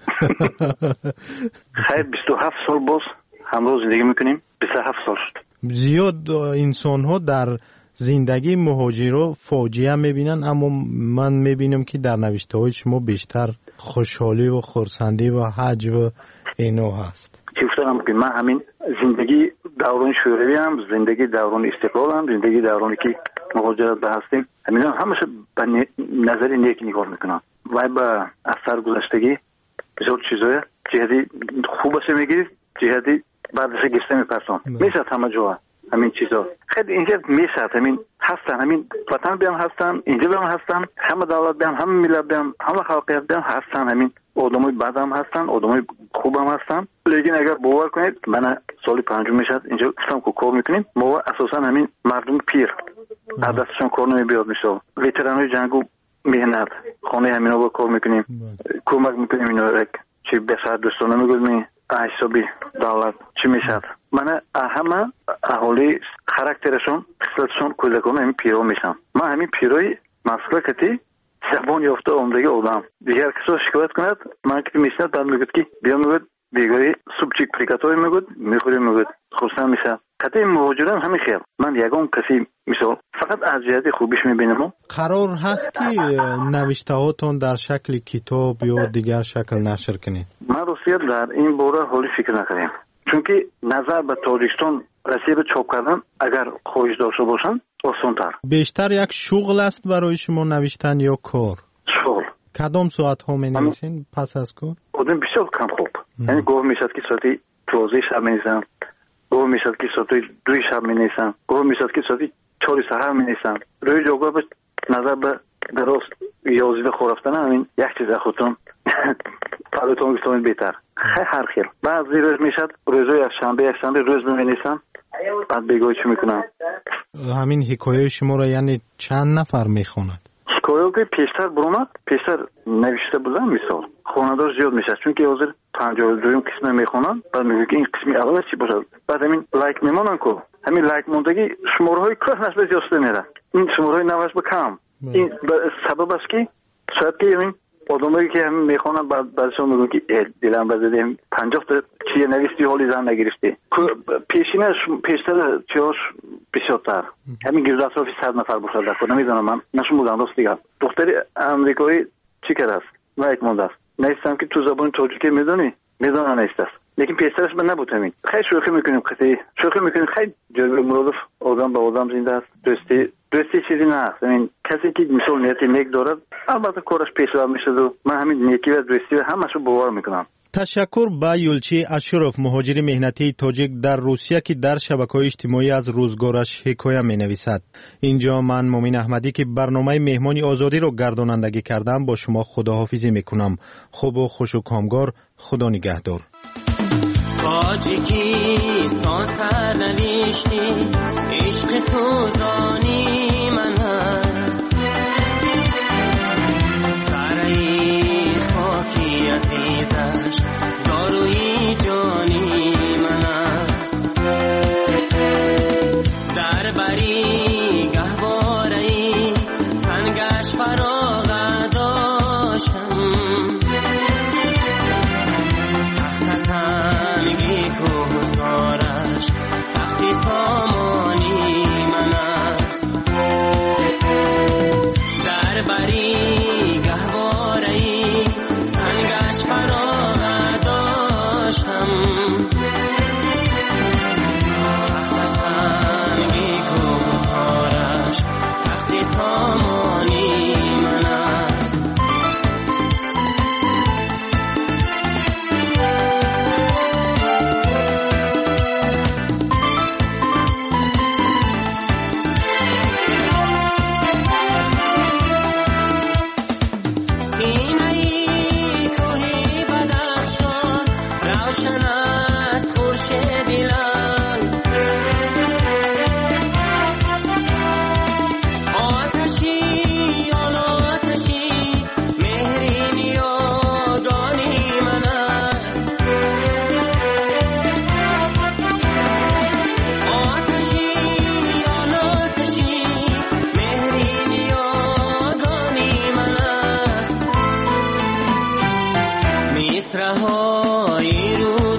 خیر 27 سال باز همراه زندگی میکنیم. 27 سال شد. زیاد انسان ها در زندگی مهاجر فاجعه میبینن، اما من میبینم که در نوشته های شما بیشتر خوشحالی و خرسندی و حج و اینو هست. چی گفتم که من همین زندگی دوران شوروی هم، زندگی دوران استقلال هم، زندگی دورانی که مهاجرت به هستیم، همینا همشه به نظر نیک نگاه میکنم و به اثر گذشتگی بسیار چیزای جهتی خوبش میگیرید، جهتی بعدش گشته میپرسم. میشد همه جا همین چیزا خیلی اینجا میشد، همین هستن، همین وطن بیان هستن، اینجا بیان هستن، همه دولت بیان، همه ملت بیان، همه خلقیت بیان هستن، همین آدمای بد هم هستن، آدمای خوب هم هستن. لیکن اگر باور کنید من سال 5 میشد اینجا گفتم که کار میکنیم، ما اساسا همین مردم پیر از دستشون کار نمیاد میشه، وترانای جنگو مهنت خانه همینا با کار میکنیم، کمک میکنیم اینا را چی بسر دوستانه میگویم حسابی دولت چی میشد. من همه اهالی خاراکترشون خصلتشون کودکان همین پیرو میشن. من همین پیروی مسئله کتی زبان یافته عمدگی آدم دیگر کسا شکایت کند من که میشند بعد میگوید که بیا میگوید بیگاهی سوپچیک پریکاتوی میگوید میخوری میگوید خورسن میشه. کتی مهاجران همین خیال من یگان کسی مثال فقط از جهت خوبیش میبینم. قرار هست که نوشته هاتون در شکل کتاب یا دیگر شکل نشر کنید؟ من روسیه در این باره حالی فکر نکردیم، چون که نظر به تاجیکستان رسیه به چاپ کردن اگر خواهش داشته باشن آسان‌تر. بیشتر یک شغل است برای شما نوشتن یا کار؟ شغل. کدام ساعت ها می نویسین پس از کار؟ آدم بسیار کم خوب، یعنی گوه میشد که ساعتی 12 شب می نویسم، گوه میشد که ساعتی 2 شب می نویسم، گوه میشد که ساعتی 4 سحر می نویسم. روی جاگاه به نظر به درست 11 خورفتن همین یک چیز خودتون پلوتون گفتم بهتر هر خیل. بعضی روز میشد روزای یک شنبه روز می نویسم، بعد بگوی چی میکنم. همین حکایه شما را یعنی چند نفر میخواند؟ حکایه که پیشتر برومد پیشتر نوشته بودم مثال خواندار زیاد میشه، چون که حاضر 52 قسم میخونن، بعد میگه که این قسمی اول چی باشه، بعد همین لایک میمونن که همین لایک موندگی شماره های کلاس نسبت زیاد میره، این شماره های نوش بکم. این سبب است که شاید که یعنی آدمایی که همین میخونن بعدشون میگن که دلم بزدیم 50 تا چیه نویستی حالی زن نگرفتی. پیشینش پیشتر چیاش بسیارتر همین گرد اطرافی 100 نفر باشه در نمیدونم من نشون بودم راست دیگه. دختری امریکایی چی کرده است لایک مونده است، نیستم که تو زبان تاجیکی میدونی نیست است، لیکن پیشترش من نبود. همین خیلی شوخی میکنیم، شوخی میکنیم، خیلی جلوه مرادف آدم به آدم زنده است. دوستی چیزی نه است. همین کسی که مثال نیتی نیک دارد البته کارش پیشرفت میشه و من همین نیکی و دوستی همشو باور میکنم. تشکر به یولچی اشرف مهاجر مهنتی تاجیک در روسیه که در شبکه‌های اجتماعی از روزگارش حکایه می‌نویسد. اینجا من مومین احمدی که برنامه مهمانی آزادی را گردانندگی کردم با شما خداحافظی میکنم. خوب و خوش و کامگار. خدا نگهدار. تاجیکستان سرنوشتی عشق سوزانی من هست، سرای خاکی عزیزش داروی جانی من است. در بری گهواره‌ای سنگش فراغ داشتم، تخت سنگی کوهسارش تختی سامانی من است. در بری گهواره‌ای سنگش فراغ داشتم، تخت سنگی کوهسارش تختی سامانی من است. رهایی رو